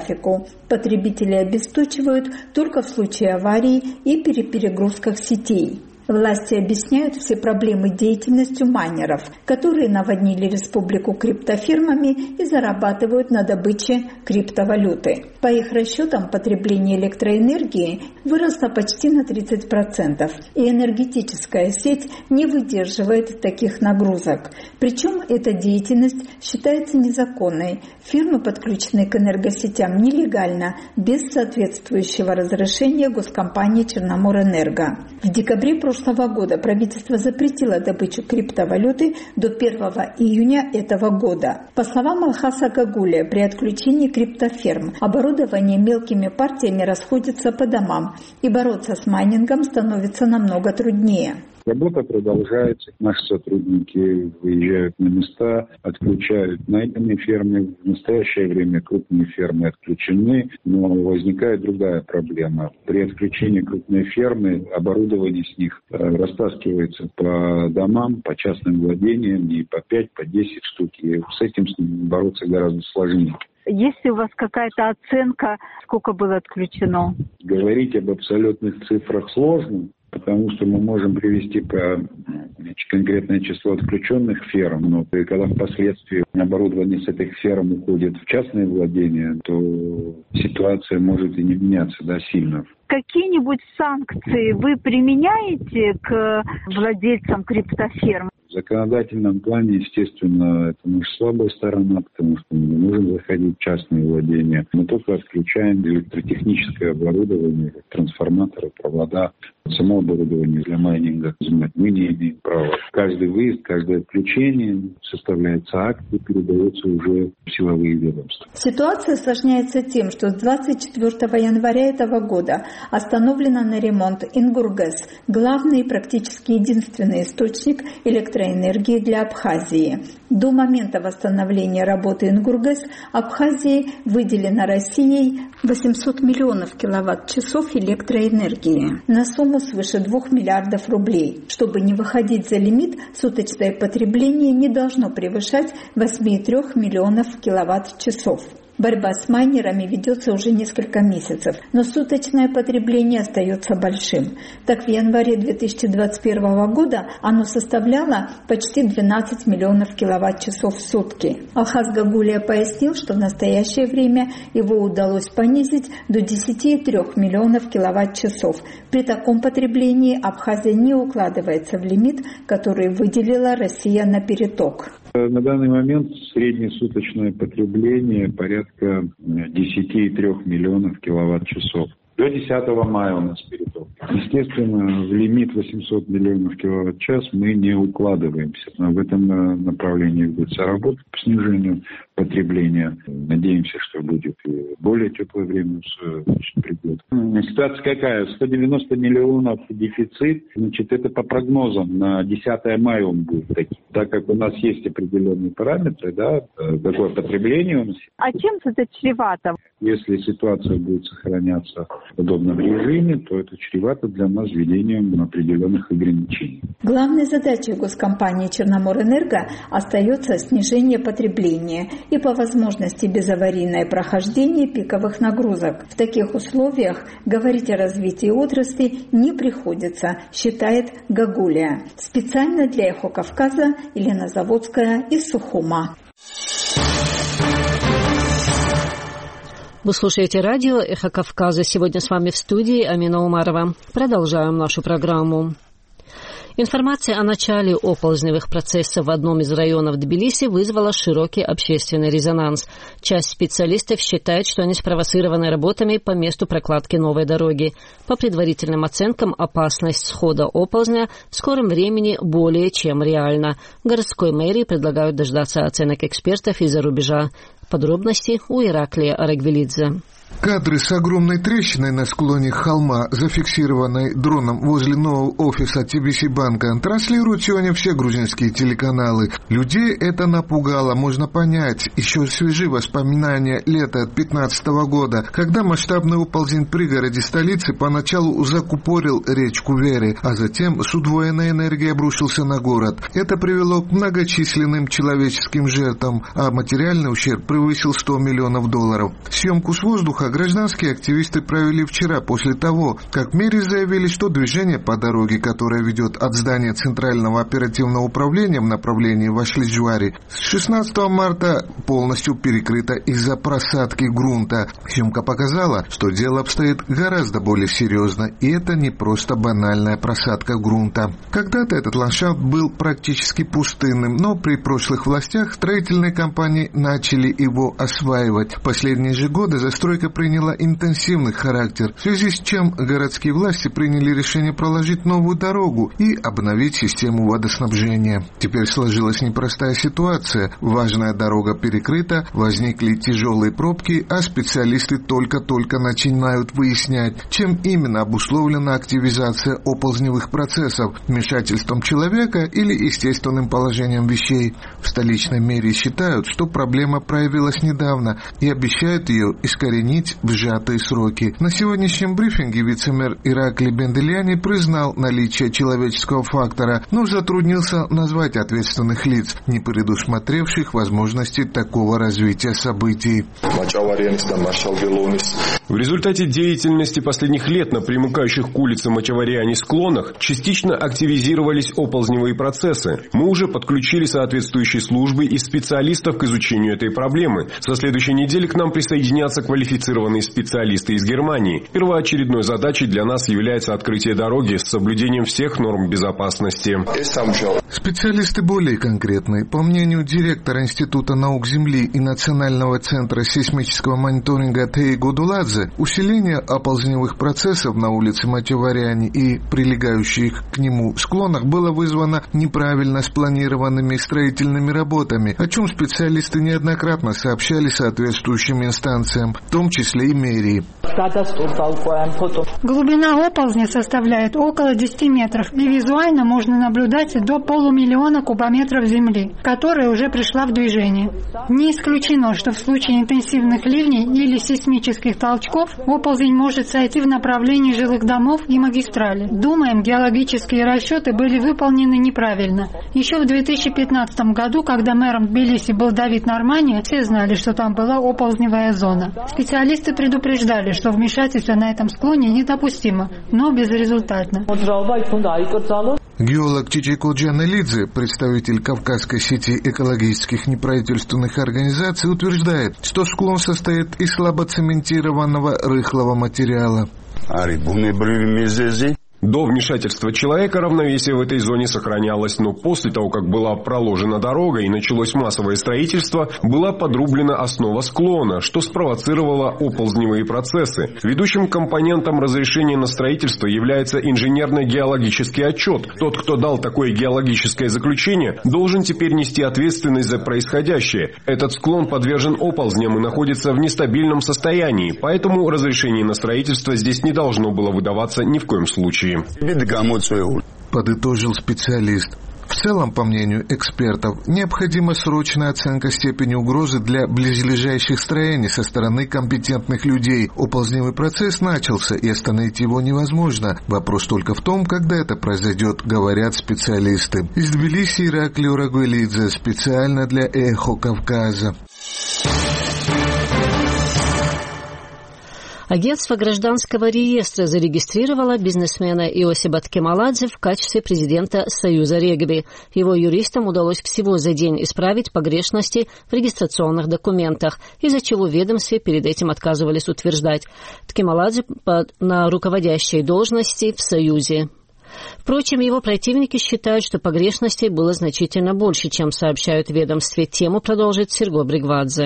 трафику. Потребители обесточивают только в случае аварий и при перегрузках сетей. Власти объясняют все проблемы деятельностью майнеров, которые наводнили республику криптофирмами и зарабатывают на добыче криптовалюты. По их расчетам, потребление электроэнергии выросло почти на 30%, и энергетическая сеть не выдерживает таких нагрузок. Причем эта деятельность считается незаконной. Фирмы подключены к энергосетям нелегально, без соответствующего разрешения госкомпании «Черноморэнерго». В декабре прошлого года правительство запретило добычу криптовалюты до 1 июня этого года. По словам Алхаса Гагулия, при отключении криптоферм оборудование мелкими партиями расходится по домам, и бороться с майнингом становится намного труднее.
Работа продолжается. Наши сотрудники выезжают на места, отключают найденные фермы. В настоящее время крупные фермы отключены, но возникает другая проблема. При отключении крупной фермы оборудование с них растаскивается по домам, по частным владениям, и по 5, по 10 штук. И с этим бороться гораздо сложнее.
Есть ли у вас какая-то оценка, сколько было отключено?
Говорить об абсолютных цифрах сложно, потому что мы можем привести конкретное число отключенных ферм, но когда впоследствии оборудование с этих ферм уходит в частные владения, то ситуация может и не меняться сильно.
Какие-нибудь санкции вы применяете к владельцам криптоферм?
В законодательном плане, естественно, это наша слабая сторона, потому что мы не можем заходить в частные владения. Мы только отключаем электротехническое оборудование, трансформаторы, провода, само оборудование для майнинга. Мы не имеем права. Каждый выезд, каждое отключение составляется акт и передается уже в силовые ведомства.
Ситуация осложняется тем, что с 24 января этого года остановлена на ремонт Ингургэс, главный и практически единственный источник электроэнергии для Абхазии. До момента восстановления работы Ингургэс Абхазии выделено Россией 800 миллионов киловатт-часов электроэнергии на сумму свыше 2 миллиардов рублей. Чтобы не выходить за лимит, суточное потребление не должно превышать 8,3 миллионов киловатт-часов. Борьба с майнерами ведется уже несколько месяцев, но суточное потребление остается большим. Так, в январе 2021 года оно составляло почти 12 миллионов киловатт-часов в сутки. Алхас Гагулия пояснил, что в настоящее время его удалось понизить до 10,3 миллионов киловатт-часов. При таком потреблении Абхазия не укладывается в лимит, который выделила Россия на переток.
На данный момент среднесуточное потребление порядка 10,3 миллионов киловатт-часов. До 10 мая у нас переток. Естественно, в лимит 800 миллионов киловатт-час мы не укладываемся. Но в этом направлении ведется работа по снижению потребления. Надеемся, что будет и более теплое время придет. Ситуация какая? 190 миллионов дефицит. Это по прогнозам. На 10 мая он будет таким. Так как у нас есть определенные параметры, такое потребление у нас.
А чем это чревато?
Если ситуация будет сохраняться в подобном режиме, то это чревато для нас введением определенных ограничений.
Главной задачей госкомпании «Черноморэнерго» остается снижение потребления и по возможности безаварийное прохождение пиковых нагрузок. В таких условиях говорить о развитии отрасли не приходится, считает Гагулия. Специально для «Эхо Кавказа» Елена Заводская из Сухума.
Вы слушаете радио «Эхо Кавказа». Сегодня с вами в студии Амина Умарова. Продолжаем нашу программу. Информация о начале оползневых процессов в одном из районов Тбилиси вызвала широкий общественный резонанс. Часть специалистов считает, что они спровоцированы работами по месту прокладки новой дороги. По предварительным оценкам, опасность схода оползня в скором времени более чем реальна. В городской мэрии предлагают дождаться оценок экспертов из-за рубежа. Подробности у Ираклия Арагвелидзе.
Кадры с огромной трещиной на склоне холма, зафиксированной дроном возле нового офиса TBC банка, транслируют сегодня все грузинские телеканалы. Людей это напугало, можно понять. Еще свежи воспоминания лета 2015 года, когда масштабный оползень в пригороде столицы поначалу закупорил речку Вери, а затем с удвоенной энергией обрушился на город. Это привело к многочисленным человеческим жертвам, а материальный ущерб превысил $100 миллионов. Съемку с воздуха гражданские активисты провели вчера после того, как в мэрии заявили, что движение по дороге, которое ведет от здания Центрального оперативного управления в направлении Вашли-Джуари, с 16 марта полностью перекрыто из-за просадки грунта. Съемка показала, что дело обстоит гораздо более серьезно, и это не просто банальная просадка грунта. Когда-то этот ландшафт был практически пустынным, но при прошлых властях строительные компании начали его осваивать. В последние же годы застройка приняла интенсивный характер, в связи с чем городские власти приняли решение проложить новую дорогу и обновить систему водоснабжения. Теперь сложилась непростая ситуация. Важная дорога перекрыта, возникли тяжелые пробки, а специалисты только-только начинают выяснять, чем именно обусловлена активизация оползневых процессов, вмешательством человека или естественным положением вещей. В столичной мэрии считают, что проблема проявилась недавно и обещают ее искоренить в сжатые сроки. На сегодняшнем брифинге вице-мэр Иракли Бенделяни признал наличие человеческого фактора, но затруднился назвать ответственных лиц, не предусмотревших возможности такого развития событий.
В результате деятельности последних лет на примыкающих к улице Мачавариани склонах частично активизировались оползневые процессы. Мы уже подключили соответствующие службы и специалистов к изучению этой проблемы. Со следующей недели к нам присоединятся квалифицированные специалисты из Германии. Первоочередной задачей для нас является открытие дороги с соблюдением всех норм безопасности.
Специалисты более конкретные. По мнению директора Института наук Земли и Национального центра сейсмического мониторинга Теи Годуладзе, усиление оползневых процессов на улице Мачавариани и прилегающих к нему склонах было вызвано неправильно спланированными строительными работами, о чем специалисты неоднократно сообщали соответствующим инстанциям, в том числе и мэрии.
Глубина оползня составляет около 10 метров, и визуально можно наблюдать до 500 000 кубометров земли, которая уже пришла в движение. Не исключено, что в случае интенсивных ливней или сейсмических толчков оползень может сойти в направлении жилых домов и магистрали. Думаем, геологические расчеты были выполнены неправильно. Еще в 2015 году, когда мэром Тбилиси был Давид Нормани, все знали, что там была оползневая зона. Специалисты предупреждали, что вмешательство на этом склоне недопустимо, но безрезультатно.
Геолог Чичико Джанелидзе, представитель Кавказской сети экологических неправительственных организаций, утверждает, что склон состоит из слабоцементированного рыхлого материала.
До вмешательства человека равновесие в этой зоне сохранялось, но после того, как была проложена дорога и началось массовое строительство, была подрублена основа склона, что спровоцировало оползневые процессы. Ведущим компонентом разрешения на строительство является инженерно-геологический отчет. Тот, кто дал такое геологическое заключение, должен теперь нести ответственность за происходящее. Этот склон подвержен оползням и находится в нестабильном состоянии, поэтому разрешение на строительство здесь не должно было выдаваться ни в коем случае.
Подытожил специалист. В целом, по мнению экспертов, необходима срочная оценка степени угрозы для близлежащих строений со стороны компетентных людей. Оползневый процесс начался, и остановить его невозможно. Вопрос только в том, когда это произойдет, говорят специалисты. Из Тбилиси Иракли Урагуэлидзе, специально для «Эхо Кавказа».
Агентство гражданского реестра зарегистрировало бизнесмена Иосиба Ткемаладзе в качестве президента Союза регби. Его юристам удалось всего за день исправить погрешности в регистрационных документах, из-за чего в ведомстве перед этим отказывались утверждать Ткемаладзе на руководящей должности в Союзе. Впрочем, его противники считают, что погрешностей было значительно больше, чем сообщают в ведомстве. Тему продолжит Серго Бригвадзе.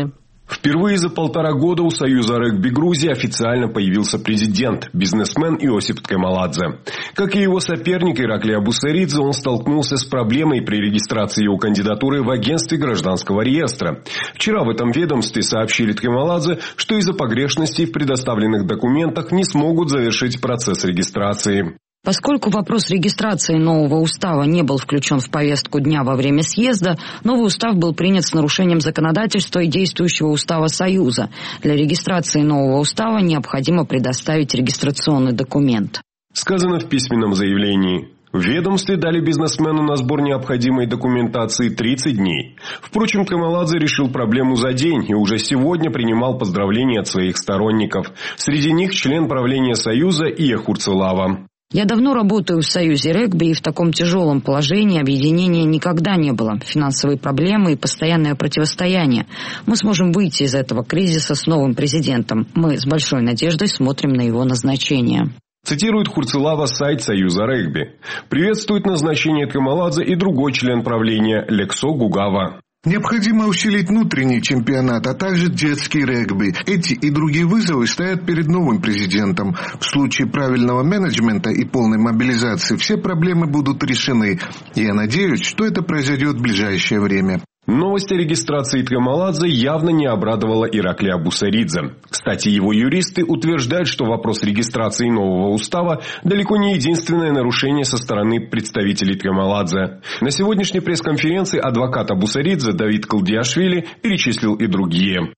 Впервые за 1,5 года у Союза регби Грузии официально появился президент, бизнесмен Иосип Ткемаладзе. Как и его соперник Ираклий Абусаридзе, он столкнулся с проблемой при регистрации его кандидатуры в агентстве гражданского реестра. Вчера в этом ведомстве сообщили Ткемаладзе, что из-за погрешностей в предоставленных документах не смогут завершить процесс регистрации.
Поскольку вопрос регистрации нового устава не был включен в повестку дня во время съезда, новый устав был принят с нарушением законодательства и действующего устава Союза. Для регистрации нового устава необходимо предоставить регистрационный документ.
Сказано в письменном заявлении. В ведомстве дали бизнесмену на сбор необходимой документации 30 дней. Впрочем, Ткемаладзе решил проблему за день и уже сегодня принимал поздравления от своих сторонников. Среди них член правления Союза Ия Хурцелава.
Я давно работаю в Союзе регби, и в таком тяжелом положении объединения никогда не было. Финансовые проблемы и постоянное противостояние. Мы сможем выйти из этого кризиса с новым президентом. Мы с большой надеждой смотрим на его назначение.
Цитирует Хурцелава сайт Союза регби. Приветствует назначение Ткемаладзе и другой член правления Лексо Гугава.
Необходимо усилить внутренний чемпионат, а также детский регби. Эти и другие вызовы стоят перед новым президентом. В случае правильного менеджмента и полной мобилизации все проблемы будут решены. Я надеюсь, что это произойдет в ближайшее время.
Новость о регистрации Ткемаладзе явно не обрадовала Ираклия Абусаридзе. Кстати, его юристы утверждают, что вопрос регистрации нового устава далеко не единственное нарушение со стороны представителей Ткемаладзе. На сегодняшней пресс-конференции адвокат Абусаридзе Давид Калдиашвили перечислил и другие.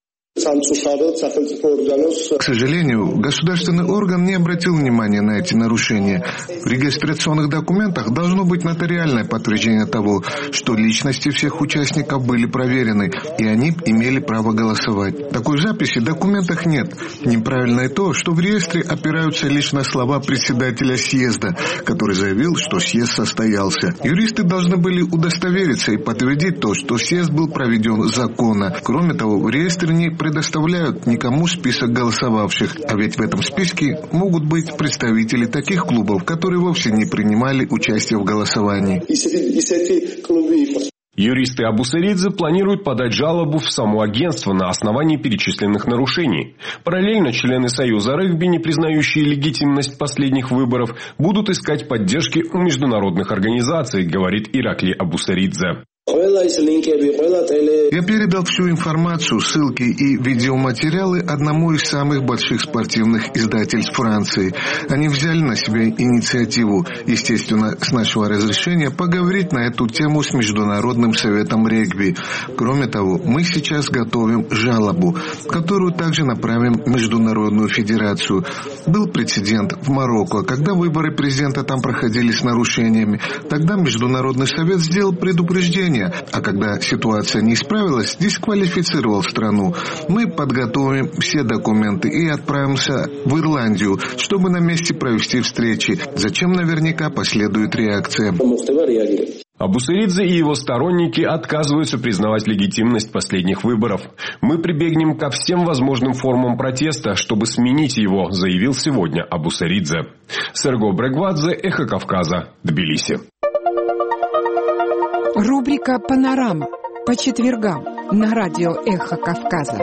К сожалению, государственный орган не обратил внимания на эти нарушения. В регистрационных документах должно быть нотариальное подтверждение того, что личности всех участников были проверены, и они имели право голосовать. Такой записи в документах нет. Неправильно и то, что в реестре опираются лишь на слова председателя съезда, который заявил, что съезд состоялся. Юристы должны были удостовериться и подтвердить то, что съезд был проведен законно. Кроме того, в реестре не предоставляют никому список голосовавших, а ведь в этом списке могут быть представители таких клубов, которые вовсе не принимали участие в голосовании.
Юристы Абусаридзе планируют подать жалобу в само агентство на основании перечисленных нарушений. Параллельно члены Союза регби, не признающие легитимность последних выборов, будут искать поддержки у международных организаций, говорит Ираклий Абусаридзе.
Я передал всю информацию, ссылки и видеоматериалы одному из самых больших спортивных издательств Франции. Они взяли на себя инициативу, естественно, с нашего разрешения, поговорить на эту тему с Международным советом регби. Кроме того, мы сейчас готовим жалобу, которую также направим в Международную федерацию. Был прецедент в Марокко, когда выборы президента там проходили с нарушениями. Тогда Международный совет сделал предупреждение, а когда ситуация не исправилась, дисквалифицировал страну. Мы подготовим все документы и отправимся в Ирландию, чтобы на месте провести встречи. Затем наверняка последует реакция.
Абусаридзе и его сторонники отказываются признавать легитимность последних выборов. Мы прибегнем ко всем возможным формам протеста, чтобы сменить его, заявил сегодня Абусаридзе. Серго Брегвадзе, Эхо Кавказа, Тбилиси.
Рубрика «Панорама» по четвергам на радио «Эхо Кавказа».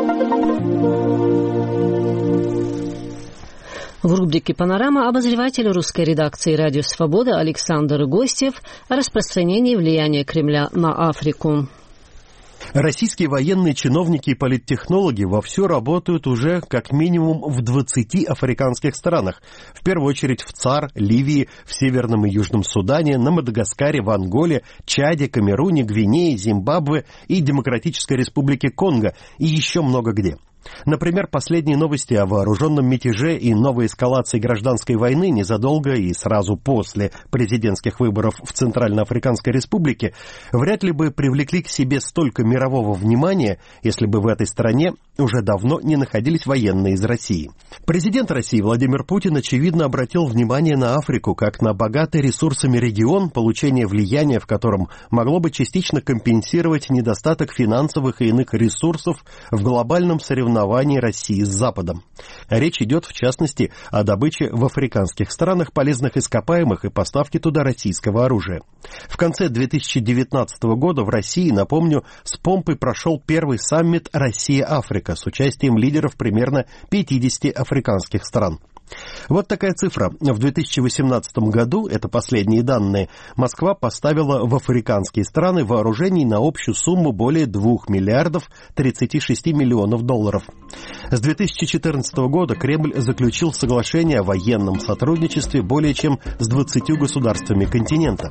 В рубрике «Панорама» обозреватель русской редакции «Радио Свобода» Александр Гостев о распространении влияния Кремля на Африку.
Российские военные чиновники и политтехнологи вовсю работают уже как минимум в 20 африканских странах. В первую очередь в ЦАР, Ливии, в Северном и Южном Судане, на Мадагаскаре, в Анголе, Чаде, Камеруне, Гвинее, Зимбабве и Демократической Республике Конго и еще много где. Например, последние новости о вооруженном мятеже и новой эскалации гражданской войны незадолго и сразу после президентских выборов в Центральноафриканской Республике вряд ли бы привлекли к себе столько мирового внимания, если бы в этой стране уже давно не находились военные из России. Президент России Владимир Путин, очевидно, обратил внимание на Африку как на богатый ресурсами регион, получение влияния в котором могло бы частично компенсировать недостаток финансовых и иных ресурсов в глобальном соревновании соревнований России с Западом. Речь идет, в частности, о добыче в африканских странах полезных ископаемых и поставке туда российского оружия. В конце 2019 года в России, напомню, с помпой прошел первый саммит «Россия-Африка» с участием лидеров примерно 50 африканских стран. Вот такая цифра. В 2018 году, это последние данные, Москва поставила в африканские страны вооружений на общую сумму более 2 миллиардов 36 миллионов долларов. С 2014 года Кремль заключил соглашение о военном сотрудничестве более чем с 20 государствами континента.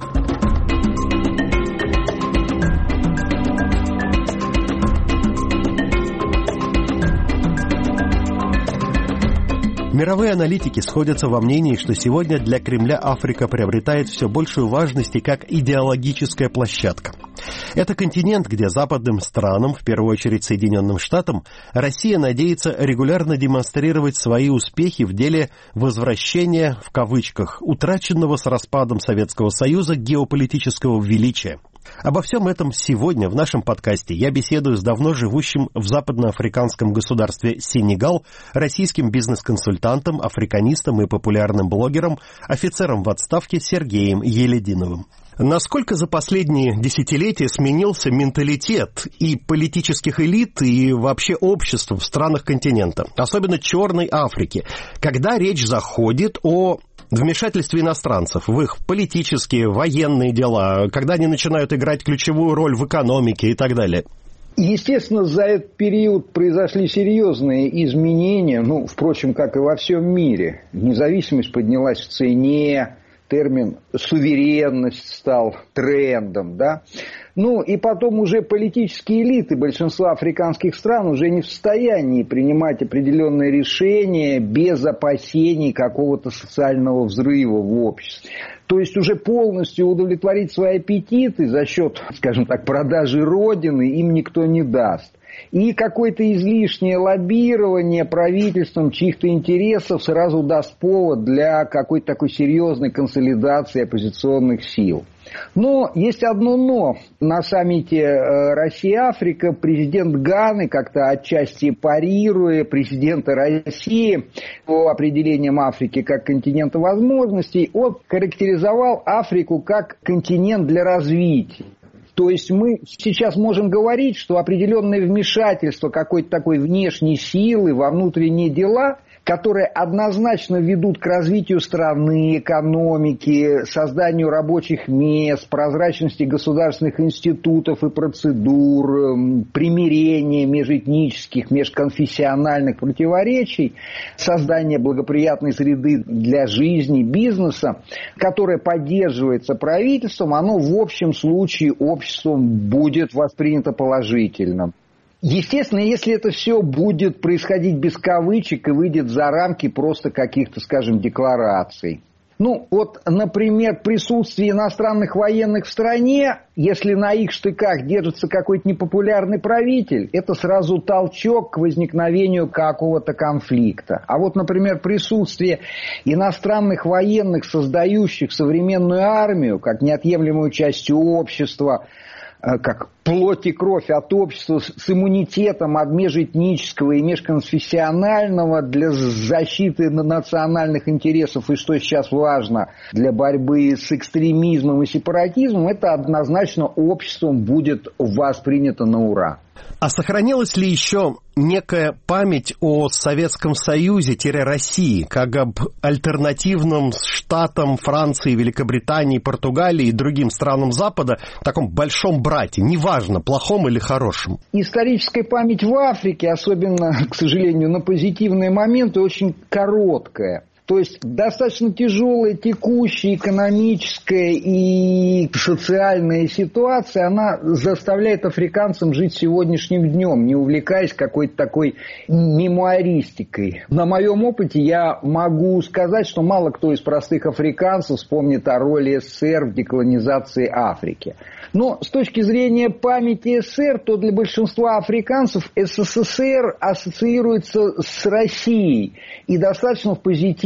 Мировые аналитики сходятся во мнении, что сегодня для Кремля Африка приобретает все большую важность и как идеологическая площадка. Это континент, где западным странам, в первую очередь Соединенным Штатам, Россия надеется регулярно демонстрировать свои успехи в деле возвращения, в кавычках, утраченного с распадом Советского Союза геополитического величия. Обо всем этом сегодня в нашем подкасте я беседую с давно живущим в западноафриканском государстве Сенегал российским бизнес-консультантом, африканистом и популярным блогером, офицером в отставке Сергеем Елединовым. Насколько за последние десятилетия сменился менталитет и политических элит, и вообще общества в странах континента, особенно Черной Африки, когда речь заходит о вмешательстве иностранцев в их политические, военные дела, когда они начинают играть ключевую роль в экономике и так далее?
Естественно, за этот период произошли серьезные изменения, впрочем, как и во всем мире. Независимость поднялась в цене, термин «суверенность» стал трендом, да. И потом уже политические элиты большинства африканских стран уже не в состоянии принимать определенные решения без опасений какого-то социального взрыва в обществе. То есть уже полностью удовлетворить свои аппетиты за счет, скажем так, продажи родины им никто не даст. И какое-то излишнее лоббирование правительством чьих-то интересов сразу даст повод для какой-то такой серьезной консолидации оппозиционных сил. Но есть одно «но». На саммите Россия-Африка президент Ганы, как-то отчасти парируя президента России по определениям Африки как континента возможностей, он характеризовал Африку как континент для развития. То есть мы сейчас можем говорить, что определенное вмешательство какой-то такой внешней силы во внутренние дела, которые однозначно ведут к развитию страны, экономики, созданию рабочих мест, прозрачности государственных институтов и процедур, примирения межэтнических, межконфессиональных противоречий, создание благоприятной среды для жизни, бизнеса, которое поддерживается правительством, оно в общем случае обществом будет воспринято положительно. Естественно, если это все будет происходить без кавычек и выйдет за рамки просто каких-то, скажем, деклараций. Например, присутствие иностранных военных в стране, если на их штыках держится какой-то непопулярный правитель, это сразу толчок к возникновению какого-то конфликта. А например, присутствие иностранных военных, создающих современную армию, как неотъемлемую часть общества, как плоть и кровь от общества с иммунитетом от межэтнического и межконфессионального для защиты национальных интересов и, что сейчас важно, для борьбы с экстремизмом и сепаратизмом, это однозначно обществом будет воспринято на ура.
А сохранилась ли еще некая память о Советском Союзе-России, как об альтернативном штатам Франции, Великобритании, Португалии и другим странам Запада, таком большом брате, неважно, плохом или хорошем?
Историческая память в Африке, особенно, к сожалению, на позитивные моменты, очень короткая. То есть достаточно тяжелая текущая экономическая и социальная ситуация, она заставляет африканцам жить сегодняшним днем, не увлекаясь какой-то такой мемуаристикой. На моем опыте я могу сказать, что мало кто из простых африканцев вспомнит о роли СССР в деколонизации Африки. Но с точки зрения памяти СССР, то для большинства африканцев СССР ассоциируется с Россией и достаточно в позитивном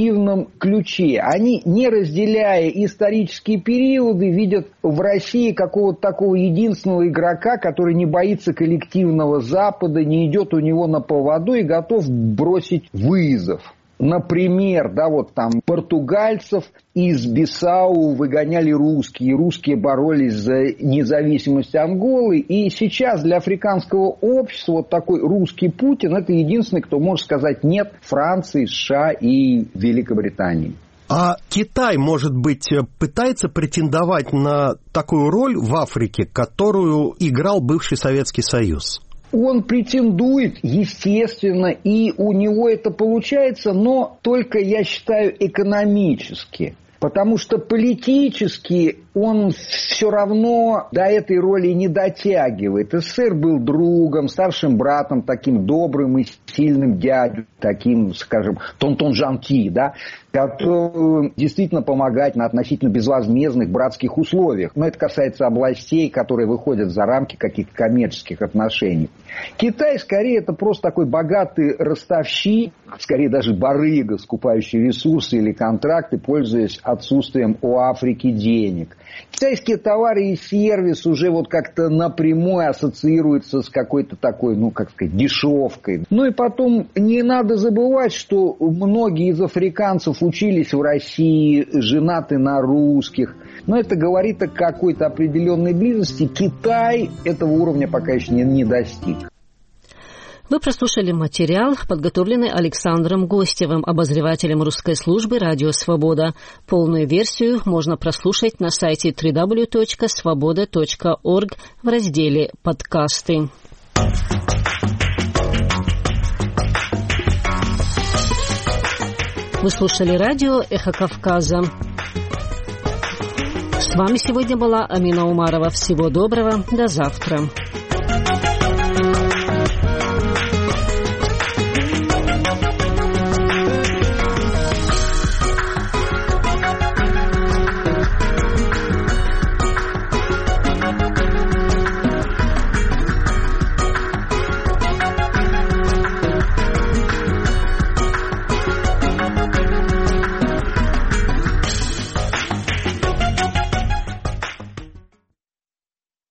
коллективном ключе. Они, не разделяя исторические периоды, видят в России какого-то такого единственного игрока, который не боится коллективного Запада, не идет у него на поводу и готов бросить вызов. Например, португальцев из Бисау выгоняли русские. Русские боролись за независимость Анголы. И сейчас для африканского общества такой русский Путин — это единственный, кто может сказать «нет» Франции, США и Великобритании.
А Китай, может быть, пытается претендовать на такую роль в Африке, которую играл бывший Советский Союз?
Он претендует, естественно, и у него это получается, но только, я считаю, экономически. Потому что политически он все равно до этой роли не дотягивает. СССР был другом, старшим братом, таким добрым и сильным дядей, таким, скажем, тонтон жанти, да, который действительно помогает на относительно безвозмездных братских условиях. Но это касается областей, которые выходят за рамки каких-то коммерческих отношений. Китай, скорее, это просто такой богатый ростовщик, скорее даже барыга, скупающий ресурсы или контракты, пользуясь отсутствием у Африки денег. Китайские товары и сервис уже как-то напрямую ассоциируются с какой-то такой, дешевкой. Ну и потом не надо забывать, что многие из африканцев учились в России, женаты на русских. Но это говорит о какой-то определенной близости. Китай этого уровня пока еще не достиг.
Вы прослушали материал, подготовленный Александром Гостевым, обозревателем русской службы «Радио Свобода». Полную версию можно прослушать на сайте www.svoboda.org в разделе «Подкасты». Вы слушали радио «Эхо Кавказа». С вами сегодня была Амина Умарова. Всего доброго. До завтра.